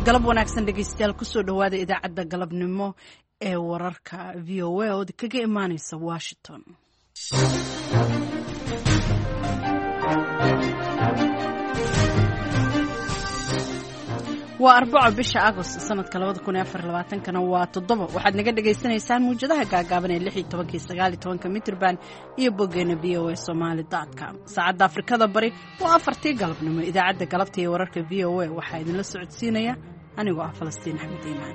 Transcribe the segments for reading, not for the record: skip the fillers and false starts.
galab wanaagsan dhegeystayaal kusoo dhawaada idaacadda galabnimo ee wararka VOA oo kaga imaaneysa Washington. waa 4 bisha Agost sanadka 2024 waa 7 waxaad naga dhageysanaysaan muujadaha gaagaaban ee 16-19 mitrban iyo bogeena voasomali.com. saacadda Afrikada bari waa 4 galabnimo. idaacadda galabta ee wararka VOA waxaa idinla socodsiinaya anigoo ah Falastiin Axmed Iimaan.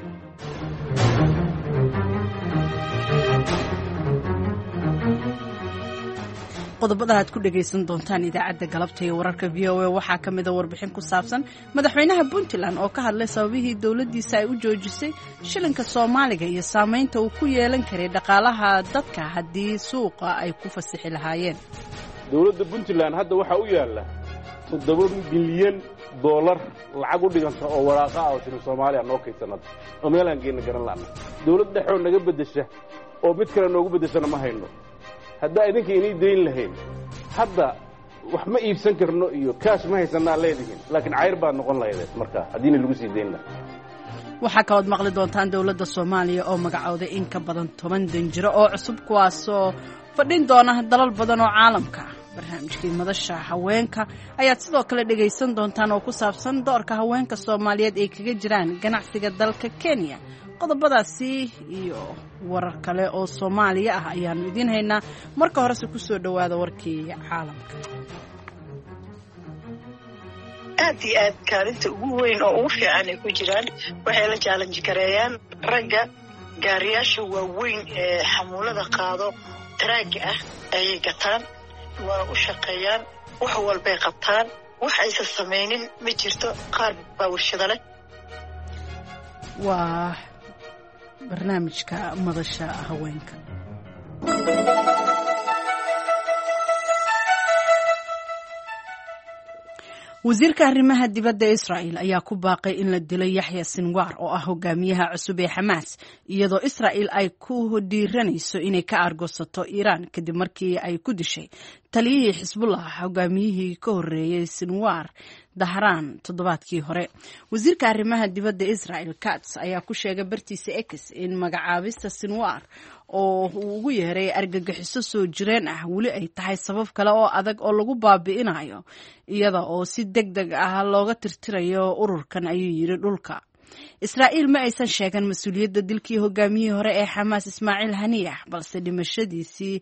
qodobada aad ku dhageysan doontaan idaacadda galabta ee wararka VOA waxaa ka mid ah warbixin ku saabsan madaxweynaha Puntland oo ka hadlay sababihii dawladdiisa ay u joojisay shilinka Soomaaliga iyo saameynta uu ku yeelan karay dhaqaalaha dadka haddii suuqa ay ku fasixi lahaayeen. dawladda Puntland hadda waxa u yaala $7 bilyan lacag u dhiganta oo waraaqa ah oo shilin Soomaaliya noo kaydsanad oo meel aan geena garan laana dawladda xoo naga bedesha oo mid kale noogu bedeshana ma hayno. hadda idinka inay deyn lahayn hadda wax ma iibsan karno iyo cash ma haysanaa leedihiin laakiin cayr baa noqon lahayd marka hadii lagu sii deyn lahaa. waxaa kaloo maqli doontaan dawladda Soomaaliya oo magacowday in ka badan 10 danjiro oo cusub kuwaasoo fadhin doona dalal badan oo caalamka. barnaamijkii madasha haweenka ayaad sidoo kale dhageysan doontaan oo ku saabsan doorka haweenka Soomaaliyeed ay kaga jiraan ganacsiga dalka Kenya. qodobadaasi iyo warar kale oo Soomaaliya ah ayaan idin haynaa. marka hore ku soo dhawaada warkii caalamka. aad iyo aad kaalinta ugu weyn oo ugu fiican ay ku jiraan waxay la challenge gareeyaan ragga gaariyaasha waaweyn ee xamuulada qaado taraaga ah ayay gataan waa u shaqeeyaan wax walbay qabtaan wax aysan samaynin ma jirto qaar baa warshado leh. waa barnaamijka madasha haweenka. wasiirka arrimaha dibadda Israa'iil ayaa ku baaqay in la dilo Yahya Sinwar oo ah hogaamiyaha cusub ee Hamas iyadoo Israa'iil ay ku dhiiranayso inay ka argoosato Iran kadib markii ay ku dishay taliyihii Xisbullah hogaamiyihii ka horeeyay Sinwar Dahran toddobaadkii hore. wasiirka arrimaha dibadda Israa'iil Katz ayaa ku sheegay bartiisa X in magacaabista Sinwar oo uu ugu yeeray argagixiso soo jireen ah weli ay tahay sabab kale oo adag oo lagu baabi'inayo iyada oo si degdeg ah looga tirtirayo ururkan ayuu yiri dhulka. Israa'iil ma aysan sheegan mas'uuliyadda dilkii hogaamiyihii hore ee Hamas Ismaaciil Haniyah balse dhimashadiisii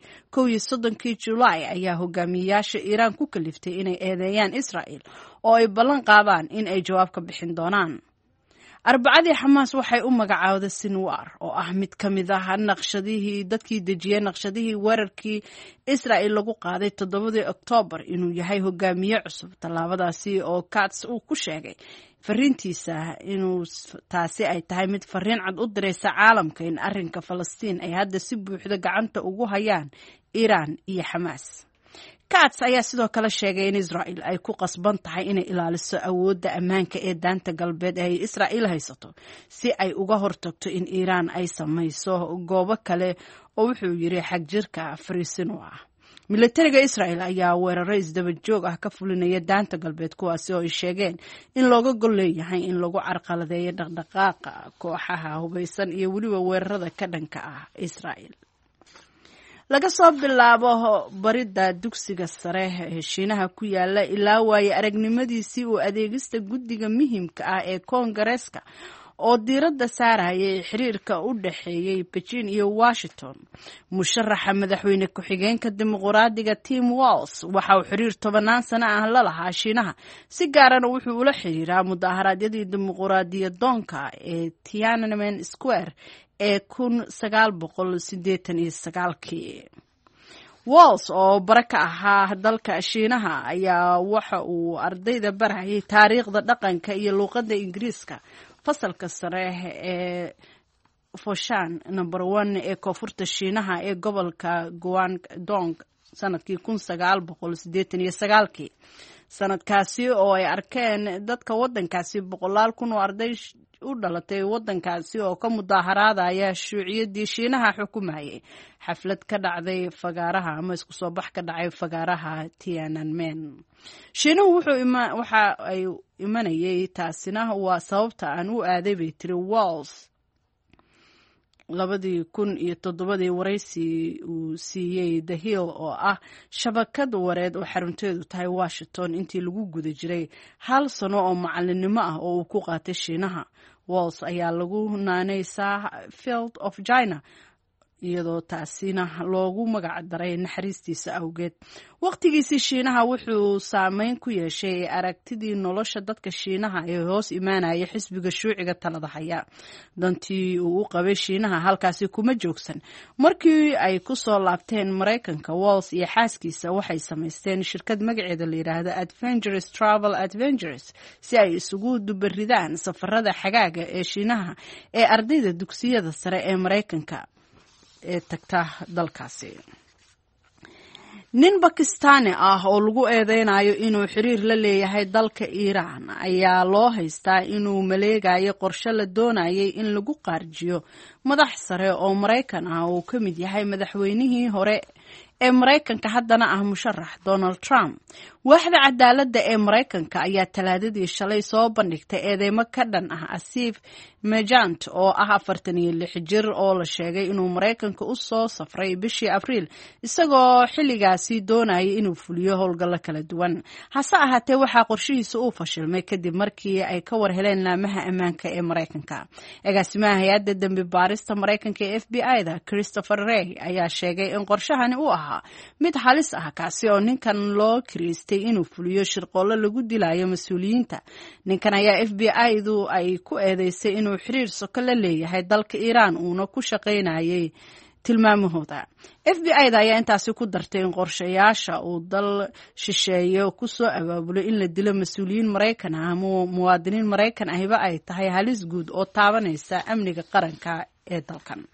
31 July ayaa hogaamiyayaasha Iran ku kaliftay inay eedeeyaan Israa'iil oo ay ballan qaadaan in ay jawaab ka bixin doonaan. Arbacadii Hamas waxay u magacaawday Sinwar oo ah mid ka mid ah dadkii dejiyay naqshadihii weerarkii Israa'iil lagu qaaday 7 Oktoobar inuu yahay hogaamiye cusub. tallaabadaasi oo Katz uu ku sheegay fariintiisa inuu taasi ay tahay mid fariin cad u diraysa caalamka in arrinka Falastiin ay hadda si buuxda gacanta ugu hayaan Iran iyo Hamas. Katz ayaa sidoo kale sheegay in Israa'iil ay ku qasban tahay inay ilaaliso awoodda ammaanka ee daanta galbeed ee Israa'iil haysato si ay uga hortagto in Iran ay samayso goobo kale oo wuxuu yiri xag jirka fariisino ah. militariga Israa'iil ayaa weeraray isdaba joog ah ka fulinaya daanta galbeed kuwaasi oo ay sheegeen in looga gol leeyahay in lagu carqaladeeyo dhaqdhaqaaqa kooxaha hubeysan iyo weliba weerarada ka dhanka ah Israa'iil. laga soo bilaabo barida dugsiga sare ee Shiinaha ku yaala ilaa waaye aragnimadiisii uu adeegista guddiga muhiimka ah ee Koongareeska oo diiradda saarayay xiriirka u dhaxeeyay Beijing iyo Washington. musharaxa madaxweyne ku-xigeenka dimuqraadiga Tim Walz waxa uu xiriir 10 sano ah la lahaa Shiinaha si gaarana wuxuu ula xiriiraa mudaharaadyadii dimuqraadiyadoonka ee Tiananmen Square ee 1989. Walz oo baraka ahaa dalka Shiinaha ayaa waxa uu ardayda barayay taariikhda dhaqanka iyo luqadda Ingiriiska fasalka sare ee Foshan number 1 ee koonfurta Shiinaha ee gobolka Guangdong sanadkii 1989. sanadkaasi oo ay arkeen dadka waddankaasi 100,000 oo arday u dhalatay waddankaasi oo ka mudaaharaadaya shuuciyadii Shiinaha xukumayay xaflad ka dhacday fagaaraha ama isku soo bax ka dhacay fagaaraha Tiananmen. Shiinuhu waxa ay imanayay taasina waa sababta aan u aaday bay tiri Walls 2007 waraysi uu siiyey The Hill oo ah shabakad wareed oo xarunteedu tahay Washington intii lagu guda jiray 1 sano oo macalinimo ah oo uu ku qaatay Shiinaha. Walls ayaa lagu naanaysaa Field of China iyadoo taasina loogu magac daray naxariistiisa awgeed. Waqtigiisii Shiinaha wuxuu saameyn ku yeeshay aragtidii nolosha dadka Shiinaha ee hoos imaanaya xisbiga shuuciga talada haya. Dantii uu u qabay Shiinaha halkaasi kuma joogsan. Markii ay ku soo laabteen Mareykanka, Walls iyo xaaskiisa waxay samaysteen shirkad magaceeda la yiraahdo Adventures Travel Adventures si ay isugu dubaridaan safarada xagaaga ee Shiinaha ee ardayda dugsiyada sare ee Mareykanka ee tagta dalkaasi. Nin Bakistaani ah oo lagu eedeynayo inuu xiriir la leeyahay dalka Iiraan ayaa loo haystaa inuu maleegayo qorshe la doonayay in lagu qaarjiyo madax sare oo Mareykan ah oo ka mid yahay madaxweynihii hore ee Mareykanka haddana ah musharax Donald Trump. Waaxda cadaaladda ee Mareykanka ayaa Talaadadii shalay soo bandhigtay eedeymo ka dhan ah Asif Mejant oo ah 46 jir oo la sheegay inuu Mareykanka u soo safray bishii Abriil isagoo xilligaasi doonayay inuu fuliyo howlgallo kala duwan. Hase ahaatee waxaa qorshihiisa uu fashilmay kadib markii ay ka war heleen laamaha ammaanka ee Mareykanka. Agaasimaha hay'adda dambi baarista Mareykanka ee FBI-da Christopher Wray ayaa sheegay in qorshahani uu ahaa mid halis ah kaasi oo ninkan loo kiriistay inuu fuliyo shirqoollo lagu dilayo mas'uuliyiinta. Ninkan ayaa FBI-du ay ku eedeysay inuu xiriir soko la leeyahay dalka Iiraan uuna ku shaqaynayay tilmaamahooda. FBI-da ayaa intaasi ku dartay in qorshayaasha uu dal shisheeye ku soo abaabulo in la dilo mas'uuliyiin Mareykan ah ama muwaadiniin Mareykan ahiba ay tahay halis guud oo taabanaysa amniga qaranka ee dalkan.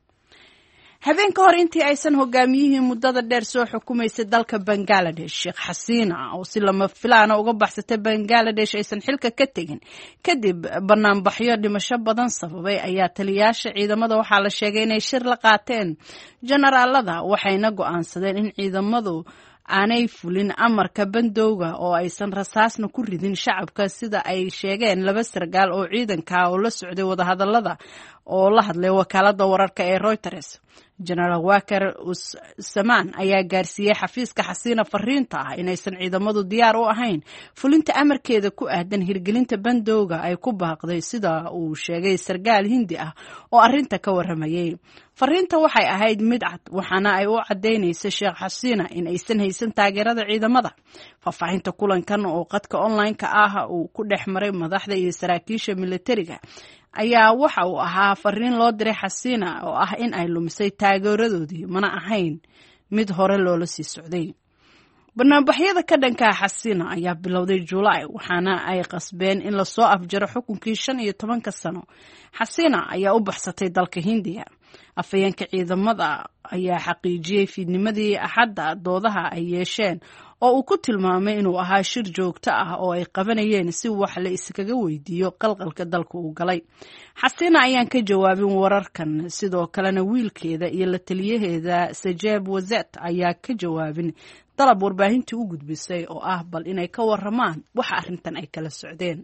habeen ka hor intii aysan hogaamiyihii muddada dheer soo xukumaysay dalka Bangladesh Sheikh Hasina oo si lama filaana uga baxsatay Bangladesh aysan xilka ka tegin kadib banaanbaxyo dhimasho badan sababay ayaa taliyaasha ciidamada waxaa la sheegay inay shir la qaateen generaalada waxayna go'aansadeen in ciidamadu aanay fulin amarka bandowga oo aysan rasaasna ku ridin shacabka sida ay sheegeen 2 sargaal oo ciidanka oo la socday wadahadalada oo la hadlay wakaaladda wararka ee Reuters. General Wakar Usman ayaa gaarsiiyay xafiiska Hasina fariinta ah inaysan ciidamadu diyaar u ahayn fulinta amarkeeda ku aadan hirgelinta bandowga ay ku baaqday sida uu sheegay sargaal Hindi ah oo arinta ka waramayay. Fariinta waxay ahayd mid cad waxaana ay u cadeynaysaa Sheikh Hasina in aysan haysan taageerada ciidamada. Faafahinta kulankan oo qadka online-ka ah uu ku dhexmaray madaxda iyo saraakiisha militariga ayaa waxa uu ahaa fariin loo diray Hasina oo ah in ay lumisay taageeradoodii mana ahayn mid hore loola sii socday. Banaanbaxyada ka dhanka Hasina ayaa bilowday July waxaana ay qasbeen in la soo afjaro xukunkii 15 sano. Hasina ayaa u baxsatay dalka Hindiya. Afayeenka ciidamada ayaa xaqiijiyay fiidnimadii Axadda doodaha ay yeesheen oo uu ku tilmaamay inuu ahaa shir joogto ah oo ay qabanayeen si wax la iskaga weydiiyo qalqalka dalka uu galay. Hasina ayaan ka jawaabin wararkan sidoo kalena wiilkeeda iyo la taliyaheeda Sajeb Wazet ayaa ka jawaabin dalab warbaahintii u gudbisay oo ah bal inay ka waramaan waxa arrintan ay kala socdeen.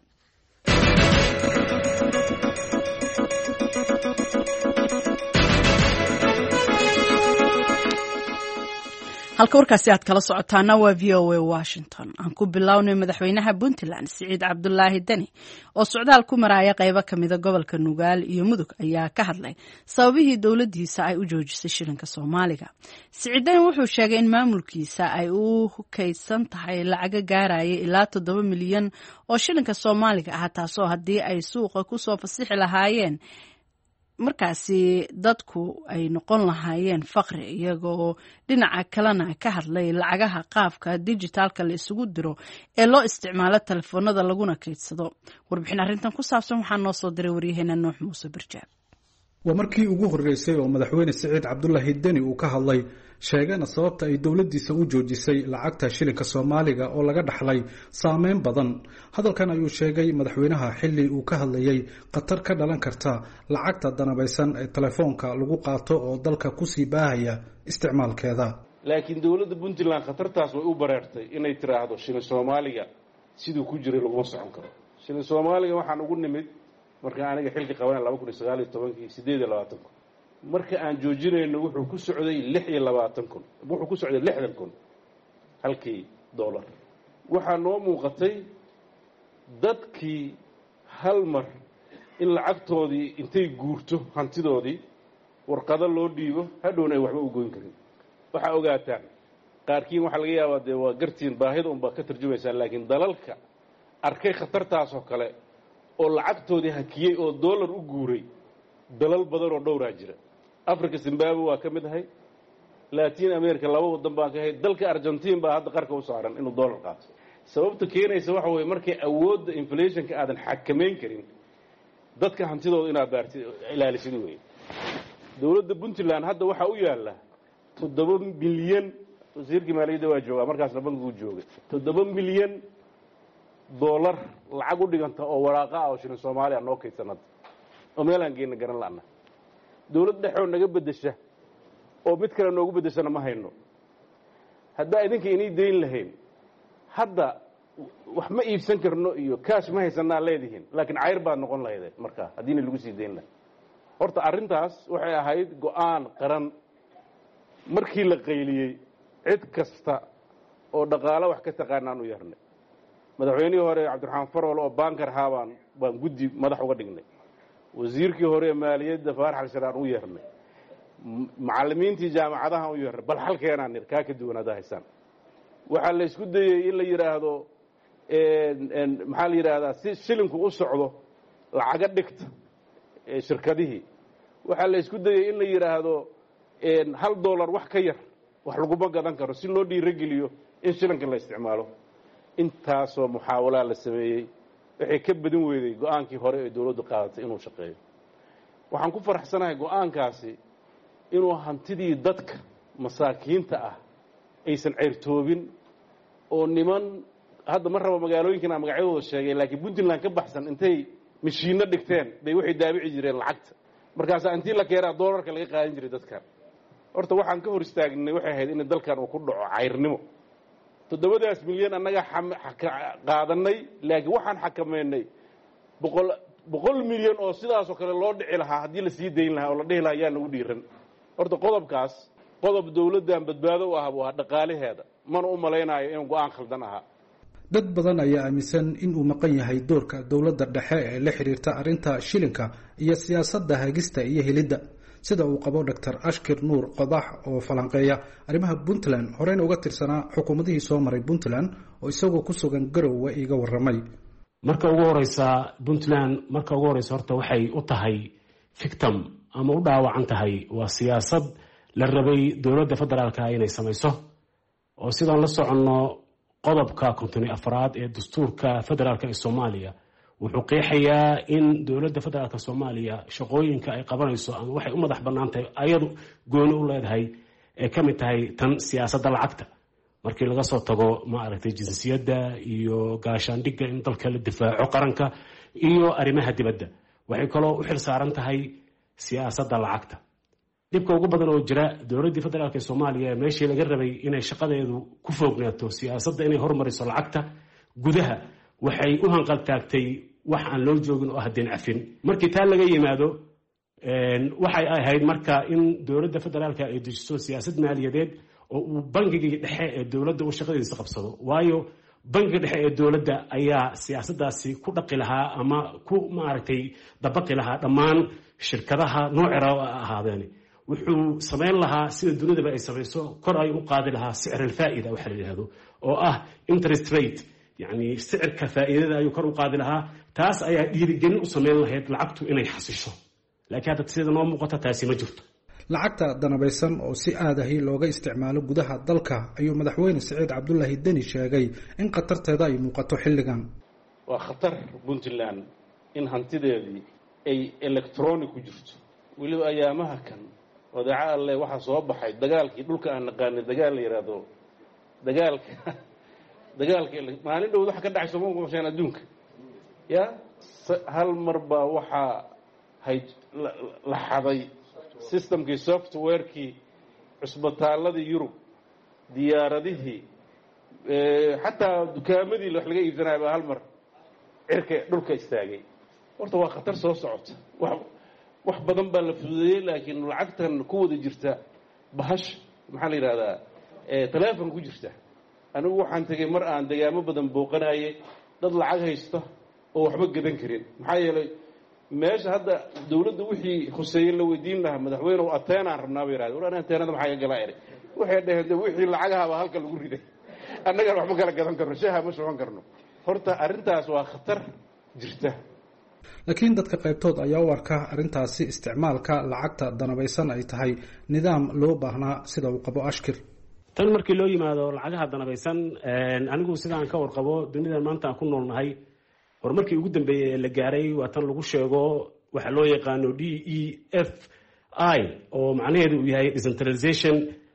halka warkaasi aad kala socotaana waa VOA Washington. aan ku bilownay madaxweynaha Puntland Siciid Cabdullaahi Dani oo socdaal ku maraya qaybo kamida gobolka Nugaal iyo Mudug ayaa ka hadlay sababihii dowladdiisa ay u joojisay shilinka Soomaaliga. Siciid Dani wuxuu sheegay in maamulkiisa ay u kaydsan tahay lacag gaaraya ilaa 7 milyan oo shilinka Soomaaliga ah taasoo haddii ay suuqa ku soo fasixi lahaayeen markaasi dadku ay noqon lahaayeen faqri iyagoo dhinaca kalena ka hadlay lacagaha qaabka digitalka la isugu diro ee loo isticmaalo telefoonada laguna kaydsado. warbixin arrintan ku saabsan waxaa noo soo diray waryaheena Nuux Muuse Birjaab. waa markii ugu horeysay oo madaxweyne Siciid Cabdullaahi Deni uu ka hadlay sheegana sababta ay dawladdiisa u joojisay lacagta shilinka Soomaaliga oo laga dhaxlay saameyn badan. Hadalkan ayuu sheegay madaxweynaha xilli uu ka hadlayay qatar ka dhalan karta lacagta danabaysan ee telefoonka lagu qaato oo dalka ku sii baahaya isticmaalkeeda. laakiin dawladda Puntland qatartaas way u bareertay inay tiraahdo shilin Soomaaliga sidoo ku jiray lagu socon karo. shilin Soomaaliga waxaan ugu nimid marka aniga xilki qabanay 2019 marka aan joojinayno wuxuu ku socday 26 wuxuu ku socday 60 halkii dollar. waxaa noo muuqatay dadkii hal mar in lacagtoodii intay guurto hantidoodii warqado loo dhiibo hadhowna ay waxba u goyn karin. waxa ogaataan qaarkiin waxa laga yaabaa de waa gartiin baahida un ba ka tarjumaysaa, laakiin dalalka arkay khatartaas oo kale oo lacagtoodii hakiyay oo dollar u guuray dalal badan oo dhowraa jira. Africa Zimbabwe waa ka mid ahay, Latin America laba wadan baan ka ahay, dalka Argentina baa hadda qarka u saaran inuu dollar qaato. sababta keenaysa waxa weeye markay awoodda inflationka aadan xakameyn karin dadka hantidooda inaad baartid ilaalisid weeye. dawladda Puntland hadda waxa u yaala 7 bilyan, wasiirka maaliyadda waa joogaa markaasna bankigu joogay, 7 bilyan dollar lacag u dhiganta oo waraaqa ah oo shilin Soomaaliya noo kaydsanad oo meel aan geeyna garan la'ana. dawladda dhexe oo naga bedesha oo mid kale noogu bedeshana ma hayno. hadda idinka inay deyn lahayn hadda wax ma iibsan karno iyo cash ma haysanaa leedihiin, laakiin cayr baad noqon lahayd markaa haddiina lagu sii deyn lahaa. horta arrintaas waxay ahayd go'aan qaran markii la qayliyey cid kasta oo dhaqaale wax ka taqaanaan u yarnay. madaxweynihii hore Cabdiraxmaan Farol oo baankar haabaan baan guddi madax uga dhignay, wasiirkii hore maaliyadda Faarax Al-Sharaar u yeernay, macallimiintii jaamacadaha u yeernay, bal halkeenaan nir ka duwanada haysan. waxa la isku dayay in la yiraahdo maxaa la yiraahdaa si shilinku u socdo lacaga dhigta shirkadihii. waxa la isku dayay in la yiraahdo $1 wax ka yar wax lagu gadan karo si loo dhiirigeliyo in shilinka la isticmaalo. intaasoo muxaawala la sameeyay waxay ka badin weeday go'aankii hore ee dawladdu qaadatay inuu shaqeeyo. waxaan ku faraxsanahay go'aankaasi inuu hantidii dadka masaakiinta ah aysan ceyrtoobin oo niman hadda mar raba magaalooyinkana magacyadooda sheegay laakiin Puntland ka baxsan intay mishiino dhigteen bay waxay daabici jireen lacagta markaas intii la keenaa dollarka laga qaadan jiray dadka. horta waxaan ka hor istaagnay waxay ahayd in dalkan uu ku dhaco cayrnimo. 7 milyan annaga qaadanay, laakiin waxaan xakameynay 100 milyan oo sidaas oo kale loo dhici lahaa haddii la sii dayn lahaa oo la dhihi lahaa yaa nagu dhiiran. horta qodobkaas qodob dawladdan badbaado u ah waa dhaqaalaheeda, mana u malaynayo in go'aan khaldan ahaa. dad badan ayaa aaminsan in uu maqan yahay doorka dawladda dhexe ee la xiriirta arrinta shilinka iyo siyaasadda hagista iyo helidda, sida uu qabo Dr. Ashkir Nuur Qodax oo falanqeeya arrimaha Puntland horeyna uga tirsanaa xukuumadihii soo maray Puntland oo isagoo ku sugan Garowe iga warramay. marka ugu horeysa Puntland horta waxay u tahay victim ama u dhaawacan tahay waa siyaasad la rabay dawladda federaalka inay samayso oo sidaan la soconno qodobka 54 ee dastuurka federaalka ee Soomaaliya wuxuu qeexayaa in dawladda federaalka Soomaaliya shaqooyinka ay qabanayso ama waxay u madax bannaantahay ayadu gooni u leedahay ee ka mid tahay tan siyaasadda lacagta. markii laga soo tago maaragtay jinsiyadda iyo gaashaandhigga in dalka la difaaco qaranka iyo arrimaha dibadda, waxay kaloo u xil saaran tahay siyaasadda lacagta. dhibka ugu badan oo jira dawladda federaalka ee Soomaaliya meeshii laga rabay inay shaqadeedu ku foognaato siyaasadda inay hormariso lacagta gudaha waxay u hanqal taagtay wax aan loo joogin oo hadeen cafin. markii taa laga yimaado waxay ahayd marka in dawladda federaalka ay dejiso siyaasad maaliyadeed oo uu bangiga dhexe ee dawladda uu shaqadiisa qabsado, waayo bangiga dhexe ee dawladda ayaa siyaasaddaasi ku dhaqi lahaa ama ku maaragtay dabaqi lahaa dhammaan shirkadaha nooceeda ahaadeen. wuxuu samayn lahaa sida dunidaba ay samayso, kor ay u qaadi lahaa sicir alfaa'ida waxa la yidhaahdo oo ah interest rate, yani sicirka faa'iidada ayuu kor u qaadi lahaa. taas ayaa dhiirigelin u samayn lahayd lacagtu inay xasisho, laakiin hadda sida noo muuqata taasi ma jirto. lacagta danabaysan oo si aadahi looga isticmaalo gudaha dalka ayuu madaxweyne Siciid Cabdullaahi Deni sheegay in khatarteeda ay muuqato xilligan. waa khatar Puntland in hantideedii ay electronic ku jirto. weliba ayaamaha kan odaca alle waxaa soo baxay dagaalkii dhulka aan naqaanay dagaal la yidhaahdo dagaalka maalin dhowd waxa ka dhacay sooma qumasheen adduunka ya hal mar baa waxaa la xaday systemkii softwarekii cusbitaaladii yurub diyaaradihii xataa dukaamadii wax laga iibsanaya baa hal mar cirka dhulka istaagay horta waa khatar soo socota wax badan baa la fududeeyey laakiin lacagtan ku wada jirta bahash maxaa la yidhahdaa teleefon ku jirta anigu waxaan tegey mar aan degaamo badan booqanaayey dad lacag haysta oo waxba gadan karin maxaa yeelay meesha hadda dawladda wixii khuseeye la weydiin lahaa madaxweyne oo ateenaan rabnaa bay yidhahdeen war ateenada maxaa ka galaa eray waxay dhaheen de wixii lacagahabaa halka lagu riday annagaan waxba kala gadan karno shaha ma shuban karno horta arrintaas waa khatar jirta laakiin dadka qaybtood ayaa u arka arrintaasi isticmaalka lacagta danabaysan ay tahay nidaam loo baahnaa sida uu qabo ashkir tan markii loo yimaado lacagaha danabaysan anigu sidaan ka warqabo dunidan maanta aan ku noolnahay horumarkii ugu dambeeyey ee la gaaray waa tan lagu sheego waxa loo yaqaano DEFI oo macnaheedu uu yahay decentralization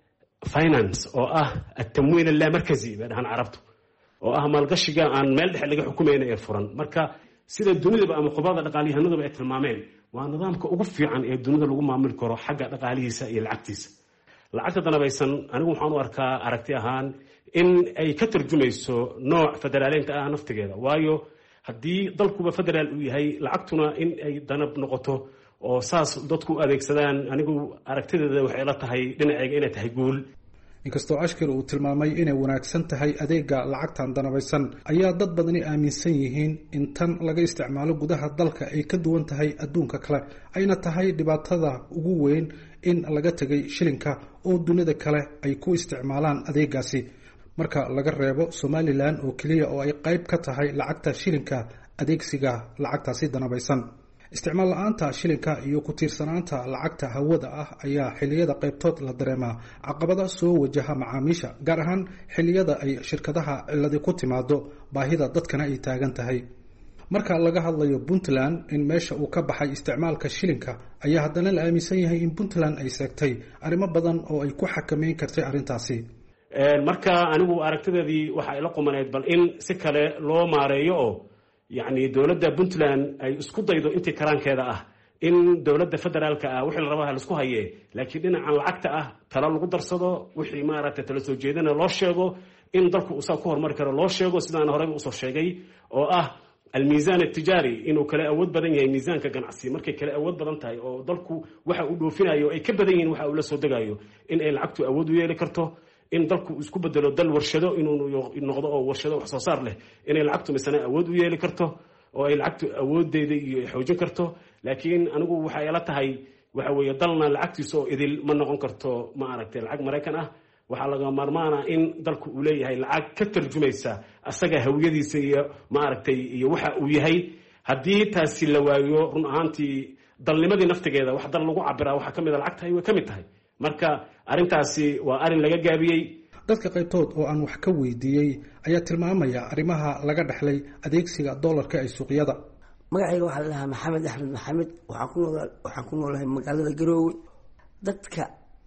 finance oo ah at-tamwiil al-lamarkazi bay dhahan carabtu oo ah maalgashiga aan meel dhexe laga xukumayna ee furan marka sida dunidaba ama khubada dhaqaaliyahanadaba ay tilmaameen waa nidaamka ugu fiican ee dunida lagu maamuli karo xagga dhaqaalihiisa iyo lacagtiisa lacagta danabaysan anigu waxaan u arkaa aragti ahaan in ay ka tarjumayso nooc federaaleynta ah naftigeeda waayo haddii dalkuba federaal uu yahay lacagtuna in ay danab noqoto oo saas dadku adeegsadaan anigu aragtideeda waxay la tahay dhinaceyga inay tahay guul inkastoo ashkir uu tilmaamay inay wanaagsan tahay adeega lacagtan danabaysan ayaa dad badani aaminsan yihiin in tan laga isticmaalo gudaha dalka ay ka duwan tahay adduunka kale ayna tahay dhibaatada ugu weyn in laga tegay shilinka oo dunida kale ay ku isticmaalaan adeegaasi marka laga reebo Somaliland oo kaliya oo ay qayb ka tahay lacagta shilinka adeegsiga lacagtaasi danabaysan isticmaal la'aanta shilinka iyo ku tiirsanaanta lacagta hawada ah ayaa xilliyada qaybtood la dareemaa caqabada soo wajaha macaamiisha gaar ahaan xilliyada ay shirkadaha ciladi ku timaado baahida dadkana ay taagan tahay marka laga hadlayo Puntland in meesha uu ka baxay isticmaalka shilinka ayaa haddana la aaminsan yahay in Puntland ay seegtay arrimo badan oo ay ku xakameyn kartay arrintaasi marka anigu aragtideedii waxa ay la qumaneed bal in si kale loo maareeyo oo يعني دولة بنتلاند أي اسكت ضيدو أنت كران كذا إن دولة فدرال كأ وحي الرباها الاسكو هي لكن إن على العكتة ترى القدر صدا وحي ما رأت تلسو جيدنا لا شيء إن ضركوا أساقوه مركز لا شيء سنان هرب أصف شيء أو الميزان التجاري إنه كلا أود بدن يعني ميزان كجنعسي مركز كلا أود بدن تاي أو ضركوا وحقولوا فينا يو أي كبدين وحقول صدقا يو إن العكتة أودوا يلكرته in dalku isku bedelo dal warshado inuu noqdo oo warshado wax soo saar leh in ay lacagtu misana awood u yeeli karto oo ay lacagtu awoodeeda iyo xoojin karto laakiin anigu waxa ay la tahay waxa weeye dalna lacagtiisa oo idil ma noqon karto ma aragtay lacag Mareykan ah waxa laga maarmaana in dalku uu leeyahay lacag ka tarjumaysa asaga hawiyadiisa iyo ma aragtay iyo waxa uu yahay hadii taasi la waayo run ahaantii dalnimadii naftigeeda wax dal lagu cabiraa waxa kamid ah lacagta ay kamid tahay marka arintaasi waa arin laga gaabiyay dadka qaybtood oo aan wax ka weydiiyay ayaa tilmaamaya arimaha laga dhaxlay adeegsiga dollarka ay suuqyada magacayga waxa la dhahaa Maxamed Axmed Maxamed waxaan ku noolahay magaalada Garowe dadka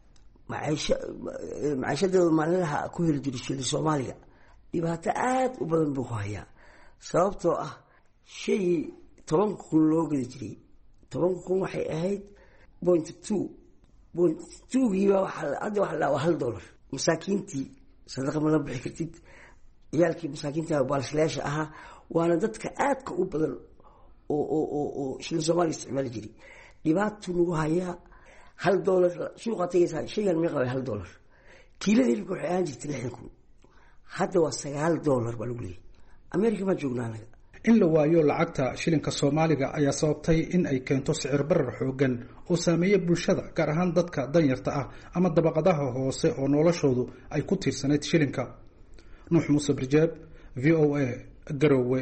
maciishadooda maalinlaha ku heli jiray shilin Soomaaliga dhibaato aad u badan buu hayaa sababtoo ah shay 10 kun loo gadi jiray 10 kun waxay ahayd 0.2 tuugiiba hadda waxa la $1 masaakiintii sadaqa ma la bixi kartid ciyaalkii masaakiinta baalsleesha ahaa waana dadka aadka u badan oo shilin Soomaali isticmaali jiray dhibaato lagu hayaa $1 suuqa tagaysa shaygan ma qabay $1 kiiladii ku xayaan jirtay 60 kun hadda waa $9 baa lagu leeyahay Amerika ma joognaa in la waayo lacagta shilinka Soomaaliga ayaa sababtay in ay keento sicir barar xoogan oo saameeya bulshada gaar ahaan dadka danyarta ah ama dabaqadaha hoose oo noloshoodu ay ku tiirsaneyd shilinka Nuux Muuse Barjaab VOA Garowe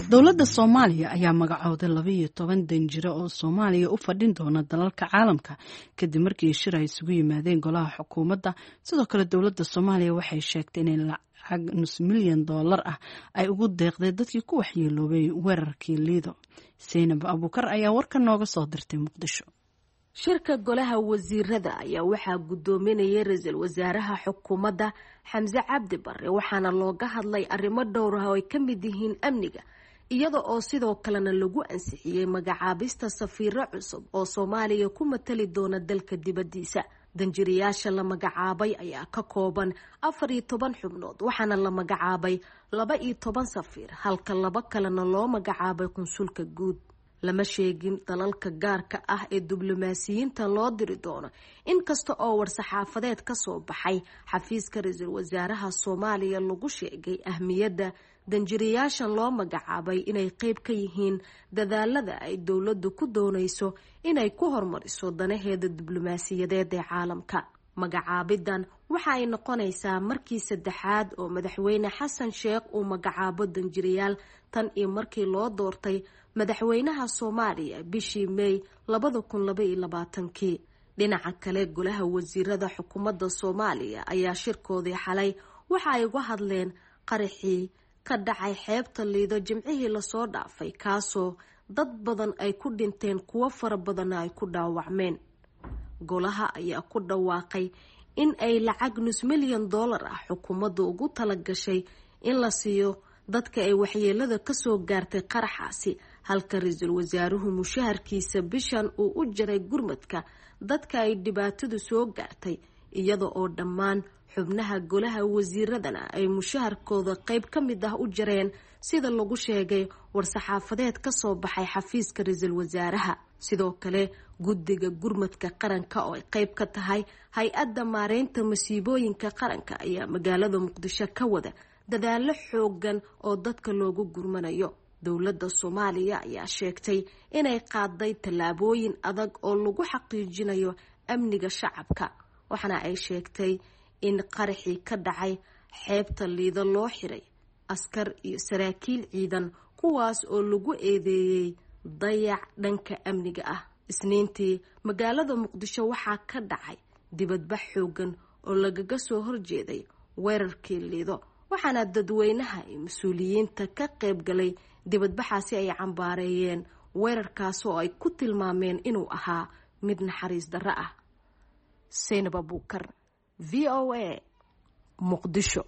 dowladda Soomaaliya ayaa magacowday 12 danjiro oo Soomaaliya u fadhin doona dalalka caalamka kadib markii shir ay isugu yimaadeen golaha xukuumadda. Sidoo kale dowladda Soomaaliya waxay sheegtay in lacag $5 milyan ay ugu deeqday dadkii ku waxyeeloobay weerarkii Lido. Zainab Abuukar ayaa warkan nooga soo dirtay Muqdisho. shirka golaha wasiirada ayaa waxaa gudoominayay ra'iisul wasaaraha xukuumadda Xamse Cabdi Barre waxaana looga hadlay arrimo dhowr ah oo ay ka mid yihiin amniga iyada oo sidoo kalena lagu ansixiyay magacaabista safiiro cusub oo Soomaaliya ku matali doona dalka dibadiisa. danjirayaasha la magacaabay ayaa ka kooban 14 xubnood waxaana la magacaabay 12 safiir halka 2 kalena loo magacaabay konsulka guud. lama sheegin dalalka gaarka ah ee diblomaasiyiinta loo diri doono inkasta oo war-saxaafadeed ka soo baxay xafiiska ra'iisul wasaaraha Soomaaliya lagu sheegay ahmiyadda danjirayaasha loo magacaabay inay qayb ka yihiin dadaalada ay dowladdu ku doonayso inay ku horumariso danaheeda diblomaasiyadeed ee caalamka. magacaabidan waxa ay noqonaysaa markii saddexaad oo madaxweyne Xasan Sheekh uu magacaabo danjirayaal tan iyo markii loo doortay madaxweynaha Soomaaliya bishii May 2022. dhinaca kale golaha wasiirada xukuumadda Soomaaliya ayaa shirkoodii xalay waxa ay uga hadleen qaraxii ka dhacay xeebta Lido jimcihii la soo dhaafay kaasoo dad badan ay ku dhinteen kuwo fara badan ay ku dhaawacmeen. golaha ayaa ku dhawaaqay in ay lacag $5 milyan xukuumaddu ugu talagashay in la siiyo dadka ay waxyeelada ka soo gaartay qaraxaasi halka ra'iisul wasaaruhu mushaharkiisa bishan uu u jaray gurmadka dadka ay dhibaatadu soo gaartay iyada oo dhammaan xubnaha golaha wasiiradana ay mushaharkooda qayb ka mid ah u jareen sida lagu sheegay war-saxaafadeed ka soo baxay xafiiska ra'iisul wasaaraha. sidoo kale guddiga gurmadka qaranka oo ay qayb ka tahay hay-adda maareynta masiibooyinka qaranka ayaa magaalada Muqdisho ka wada dadaalo xoogan oo dadka loogu gurmanayo. dowladda Soomaaliya ayaa sheegtay inay qaaday tallaabooyin adag oo lagu xaqiijinayo amniga shacabka waxaana ay sheegtay in qaraxii ka dhacay xeebta Lido loo xiray askar iyo saraakiil ciidan kuwaas oo lagu eedeeyay dayac dhanka amniga ah. Isniintii magaalada Muqdisho waxaa ka dhacay dibadbax xoogan oo lagaga soo horjeeday weerarkii Lido waxaana dadweynaha iyo mas'uuliyiinta ka qayb galay dibadbaxaasi ay cambaareeyeen weerarkaas oo ay ku tilmaameen inuu ahaa mid naxariis darro ah. Zainab Abuukar, VOA, Muqdisho.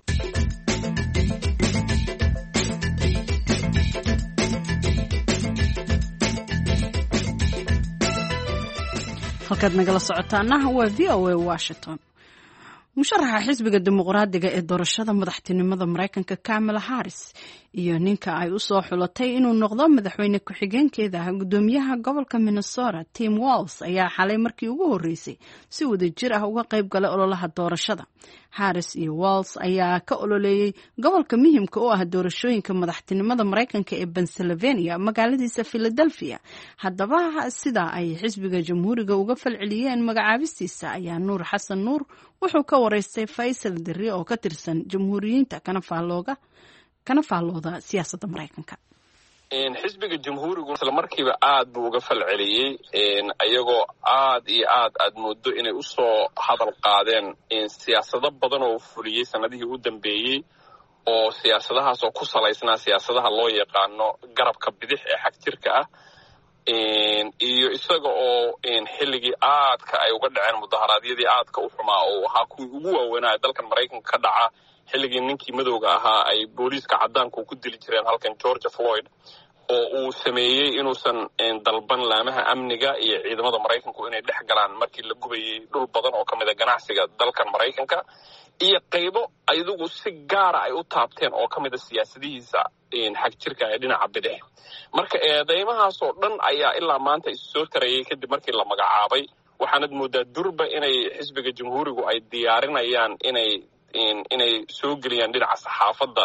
halkaad nagala socotaana waa VOA Washington. musharaxa xisbiga dimuqraadiga ee doorashada madaxtinimada Mareykanka Kamala Harris iyo ninka ay u soo xulatay inuu noqdo madaxweyne ku-xigeenkeeda gudoomiyaha gobolka Minnesota Tim Walz ayaa xalay markii ugu horeysay si wadajir ah uga qayb galay ololaha doorashada. Harris iyo Walz ayaa ka ololeeyay gobolka muhiimka u ah doorashooyinka madaxtinimada Mareykanka ee Pennsylvania magaaladiisa Philadelphia. haddaba sida ay xisbiga jamhuuriga uga falceliyeen magacaabistiisa ayaa Nuur Xasan Nuur wuxuu ka wareystay Faysal Dirri oo ka tirsan jamhuuriyiinta kana faallooda siyaasadda Mareykanka. xisbiga jamhuurigu isla markiiba aad buu uga falceliyey ayagoo aad iyo aad moodo inay u soo hadal qaadeen siyaasado badan oo fuliyey sanadihii u dambeeyey oo siyaasadahaas oo ku salaysnaa siyaasadaha loo yaqaano garabka bidix ee xagjirka ah iyo isaga oo xilligii aadka ay uga dhaceen mudaharaadyadii aadka u xumaa oo ahaa kuwii ugu waaweynaa dalkan Mareykanka ka dhaca xilligii ninkii madowga ahaa ay booliiska caddaanku ku dili jireen halkan George Floyd oo uu sameeyey inuusan dalban laamaha amniga iyo ciidamada Mareykanku inay dhex galaan markii la gubayay dhul badan oo ka mid ah ganacsiga dalkan Mareykanka iyo qaybo ayagu si gaar ah ay u taabteen oo ka mid ah siyaasadihiisa xagjirka ee dhinaca bidix. marka eedeymahaas oo dhan ayaa ilaa maanta is soo tarayay kadib markii la magacaabay waxaanad moodaa durba inay xisbiga jamhuurigu ay diyaarinayaan inay soo geliyaan dhinaca saxaafadda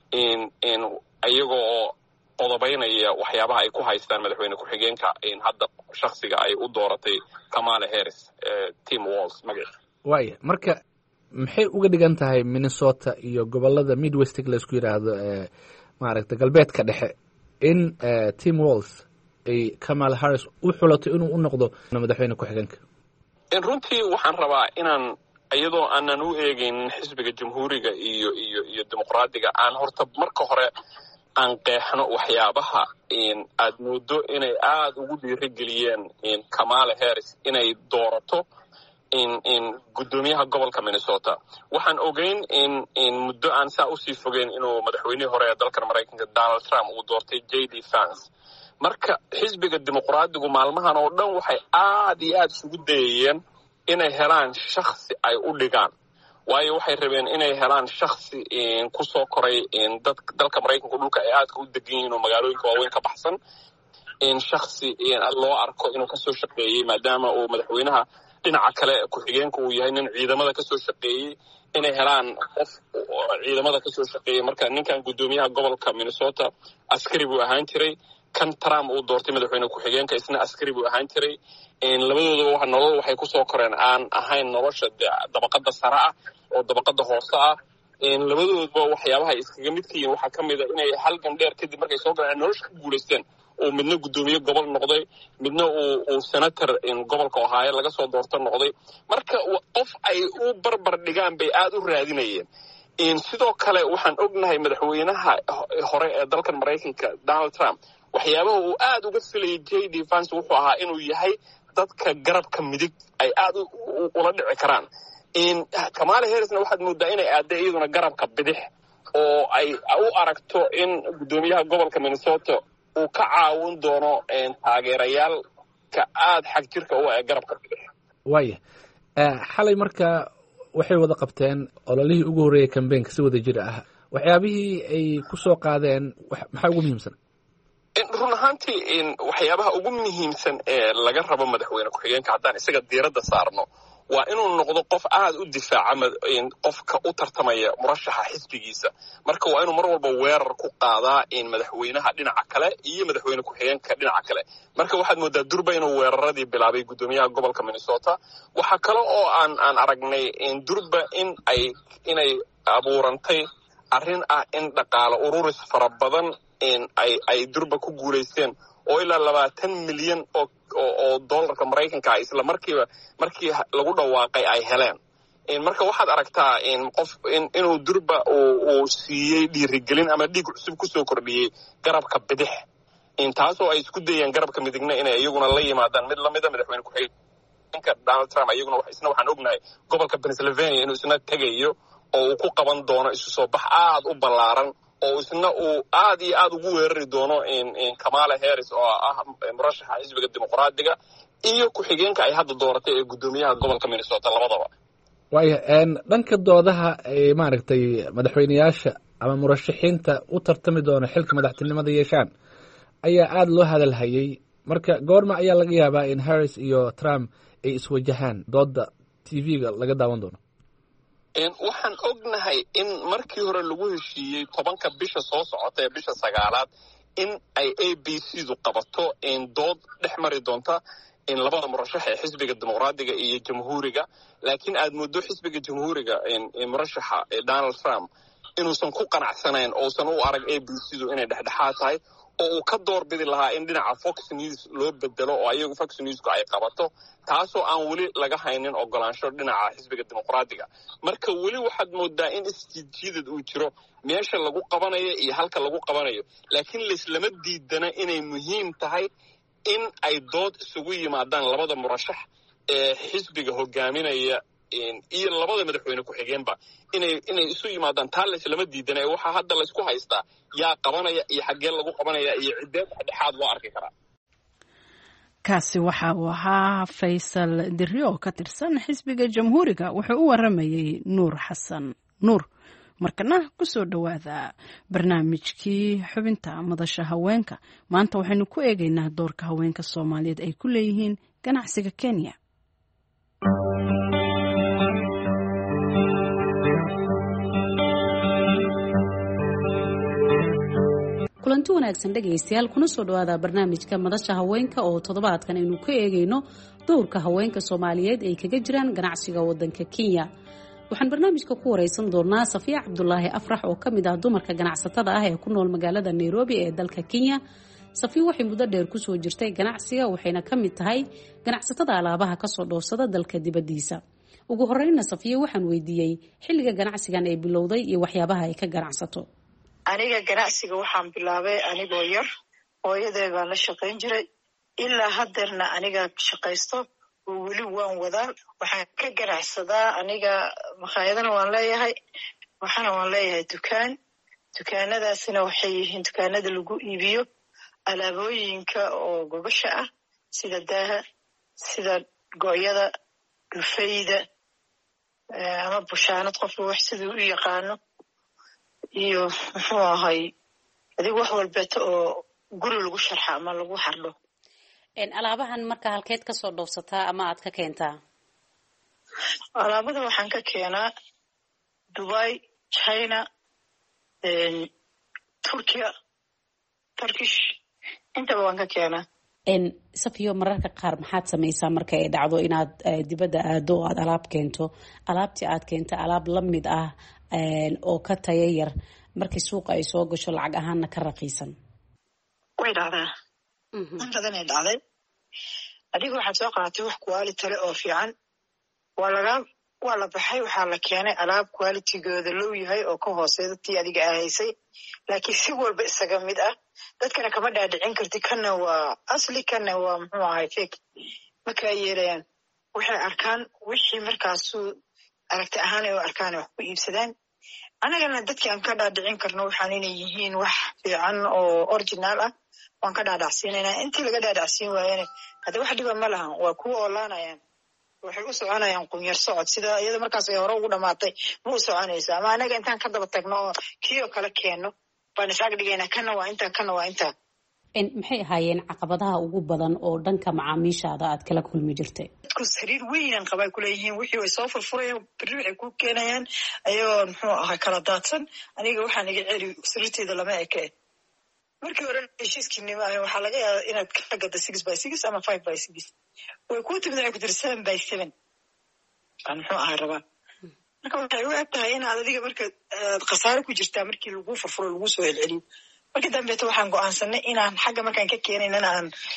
ayagoo qodobaynaya waxyaabaha ay ku haystaan madaxweyne ku-xigeenka hadda shakhsiga ay u dooratay Kamala Harris Tim Walz magaciisa. waaya marka maxay uga dhigan tahay Minnesota iyo gobolada Midwest la isku yiraahdo maaragtay galbeedka dhexe in Tim Walz ay Kamala Harris u xulato inuu u noqdo madaxweyne ku-xigeenka? runtii waxaan rabaa inaan iyadoo aanan u eegaynin xisbiga jamhuuriga iyo dimuqraadiga aan horta marka hore aan qeexno waxyaabaha aad moodo inay aad ugu dhiirigeliyeen Kamala Harris inay doorato gudoomiyaha gobolka Minnesota. waxaan ogeyn in muddo aan saa usii fogeyn inuu madaxweynihii hore ee dalkan Maraykanka Donald Trump uu doortay JD Vance. marka xisbiga dimuqraadigu maalmahan oo dhan waxay aad iyo aad isugu dayayeen inay helaan shakhsi ay u dhigaan, waayo waxay rabeen inay helaan shakhsi ku soo koray dalka Maraykanka dhulka ay aadka u degan yihiin oo magaalooyinka waaweyn ka baxsan, shakhsi loo arko inuu kasoo shaqeeyey maadaama uu madaxweynaha dhinaca kale ku-xigeenka uu yahay nin ciidamada kasoo shaqeeyey, inay helaan qof ciidamada kasoo shaqeeyey. marka ninkan gudoomiyaha gobolka Minnesota askari buu ahaan jiray, kan Trump uu doortay madaxweyne ku-xigeenka isna askari buu ahaan jiray. labadoodaba nolol waxay kusoo koreen aan ahayn nolosha dabaqada sare ah oo dabaqada hoose ah. labadoodaba waxyaabaha iskaga midka yihiin waxaa ka mid a inay halgan dheer kadib markay soo galeen nolosha ku guulaysteen oo midna gudoomiye gobol noqday, midna uu senator gobolka Ohio laga soo doorto noqday. marka qof ay u barbar dhigaan bay aad u raadinayeen. sidoo kale waxaan ognahay madaxweynaha hore ee dalkan Maraykanka Donald Trump waxyaabaha uu aad uga filayay JD Vance wuxuu ahaa inuu yahay dadka garabka midig ay aad ula dhici karaan. Kamala Harrisna waxaad moodaa inay aaday iyaduna garabka bidix oo ay u aragto in gudoomiyaha gobolka Minnesota uu ka caawin doono taageerayaalka aad xag jirka u ah garabka bidix. waaya xalay marka waxay wada qabteen ololihii ugu horreeyay campaignka si wada jir ah. waxyaabihii ay ku soo qaadeen maxaa ugu muhiimsan? run ahaantii waxyaabaha ugu muhiimsan ee laga rabo madaxweyne ku-xigeenka haddaan isaga diiradda saarno waa inuu noqdo qof aad u difaaca qofka u tartamaya murashaxa xisbigiisa. marka waa inuu mar walba weerar ku qaadaa madaxweynaha dhinaca kale iyo madaxweyne ku-xigeenka dhinaca kale. marka waxaad moodaa durba inuu weeraradii bilaabay gudoomiyaha gobolka Minnesota. waxaa kale oo aan aragnay durba inay abuurantay arrin ah in dhaqaale ururis fara badan ay durba ku guulaysteen oo ilaa 20 milyan oo dollarka Maraykanka ah isla markii lagu dhawaaqay ay heleen. marka waxaad aragtaa qof inuu durba uu siiyey dhiirigelin ama dhiig cusub kusoo kordhiyey garabka bidix, taasoo ay isku dayeen garabka midigna inay iyaguna la yimaadaan mid lamida madaxweyne ku-xigeenka Donald Trump. iyaguna isna waxaan ognahay gobolka Pennsylvania inuu isna tegayo oo uu ku qaban doono isu soo bax aad u ballaaran oo isna uu aad iyo aad ugu weerari doono Kamala Harris oo ah murashaxa xisbiga dimuqraadiga iyo ku-xigeenka ay hadda dooratay ee gudoomiyaha gobolka Minnesota labadaba. waaya dhanka doodaha ay maaragtay madaxweynayaasha ama murashaxiinta u tartami doona xilka madaxtinimada yeeshaan ayaa aad loo hadalhayay. marka goorma ayaa laga yaabaa in Harris iyo Trump ay iswajahaan dooda TV-ga laga daawan doono? waxaan ognahay in markii hore lagu heshiiyey 10 bisha soo socota ee bisha 9aad in ay ABC-du qabato dood dhex mari doonta labada murashax ee xisbiga dimuqraadiga iyo jamhuuriga. laakiin aad moodo xisbiga jamhuuriga murashaxa Donald Trump inuusan ku qanacsanayn oosan u arag ABC-du inay dhexdhexaad tahay oo uu ka doorbidi lahaa in dhinaca Fox News loo bedelo oo ayagu Fox News-ku ay qabato, taasoo aan weli laga haynin ogolaansho dhinaca xisbiga dimuqraadiga. marka weli waxaad moodaa in isjiidjiidad uu jiro meesha lagu qabanayo iyo halka lagu qabanayo, laakiin laislama diidana inay muhiim tahay in ay dood isugu yimaadaan labada murashax ee xisbiga hogaaminaya iyo labada madaxweyne ku-xigeenba inay isu yimaadaan. taa laislama diidana ee waxaa hadda laysku haystaa yaa qabanaya iyo xaggee lagu qabanaya iyo ciddee dhexdhexaad loo arki karaa. kaasi waxa uu ahaa Faysal Dirri oo ka tirsan xisbiga jamhuuriga. wuxuu u waramayay Nuur Xasan Nuur. markana ku soo dhawaada barnaamijkii xubinta madasha haweenka. maanta waxaynu ku eegaynaa doorka haweenka Soomaaliyeed ay ku leeyihiin ganacsiga Kenya. kulanti wanaagsan dhegaystayaal, kuna soo dhawaada barnaamijka madasha haweenka oo toddobaadkan aynu ka eegayno doorka haweenka Soomaaliyeed ay kaga jiraan ganacsiga wadanka Kenya. waxaan barnaamijka ku wareysan doonaa Safiya Cabdulaahi Afrax oo ka mid ah dumarka ganacsatada ah ee ku nool magaalada Nairobi ee dalka Kenya. Safiya waxay muddo dheer ku soo jirtay ganacsiga waxayna ka mid tahay ganacsatada alaabaha ka soo dhoofsada dalka dibadiisa. Ugu horreynna Safiya waxaan weydiiyay xilliga ganacsigan ay bilowday iyo waxyaabaha ay ka ganacsato. Aniga ganacsiga waxaan bilaabay anigoo yar, hooyaday baan la shaqayn jiray ilaa haddeerna aniga shaqaysto oo weli waan wadaa. Waxaan ka ganacsadaa aniga makhaayadana waan leeyahay, waxaana waan leeyahay dukaanadaasina waxay yihiin dukaanada lagu iibiyo alaabooyinka oo gogosha ah sida daaha, sida gooyada, dhufayda ama bushaanad qofka wax siduu u yaqaano iyo muxuu ahay adiga wax walbeeto oo guri lagu sharxa ama lagu xardho. Alaabahan marka halkeed ka soo dhoofsataa ama aad ka keentaa? Alaabada waxaan ka keenaa Dubai, China, Turkish intaba waan ka keenaa. Safiyo, mararka qaar maxaad samaysaa marka ay dhacdo inaad dibadda aado oo aad alaab keento, alaabtii aad keenta alaab la mid ah oo ka tayo yar markii suuqa ay soo gasho lacag ahaanna ka raqiisan? Way dhacdaa. Intadanay dhacday. Adiga waxaad soo qaadatay wax quality leh oo fiican, waa la baxay, waxaa la keenay alaab qualitygooda low yahay oo ka hooseeya tii adiga ahaysay, laakiin si walba isaga mid ah. Dadkana kama dhaadhicin karti kana waa asli kana waa muxuu ahay fake. Marka yeelayaan waxay arkaan wixii markaasu aragti ahaan ay u arkaan wax ku iibsadaan. Anagana dadkii aan ka dhaadhicin karno waxaan inay yihiin wax fiican oo original ah waan ka dhaadhacsiinaynaa. Intii laga dhaadhacsiin waayana hadda wax dhiba ma lahan, waa kuwa oolaanayaan, waxay u soconayaan qunyar socod sida iyada markaas ay hore ugu dhamaatay ma u soconaysa. Ama anaga intaan ka daba tagno oo kii oo kale keeno baan isaga dhigaynaa kana waa intaa kana waa intaa. Maxay ahaayeen caqabadaha ugu badan oo dhanka macaamiishaada aad kala kulmi jirtay? Dadku xiriir weyn qabay ku leeyihiin, wixii way soo furfurayaan, berri waxay ku keenayaan ayagoo muxuu ahaa kala daadsan. Aniga waxaan iga celi sirteeda lama eke. Markii hore heshiiskiinima waxaa laga yaabaa inaad ka gadda 6x6 ama 5x6. Way ku timid ay ku tiri 7x7 aan muxuu ahaa rabaa. Marka waxay u eg tahay inaad adiga marka khasaare ku jirtaa markii lagu furfuro lagu soo celceliyo. Markii dambeeto waxaan go'aansanay inaan xagga markaan ka keenaynana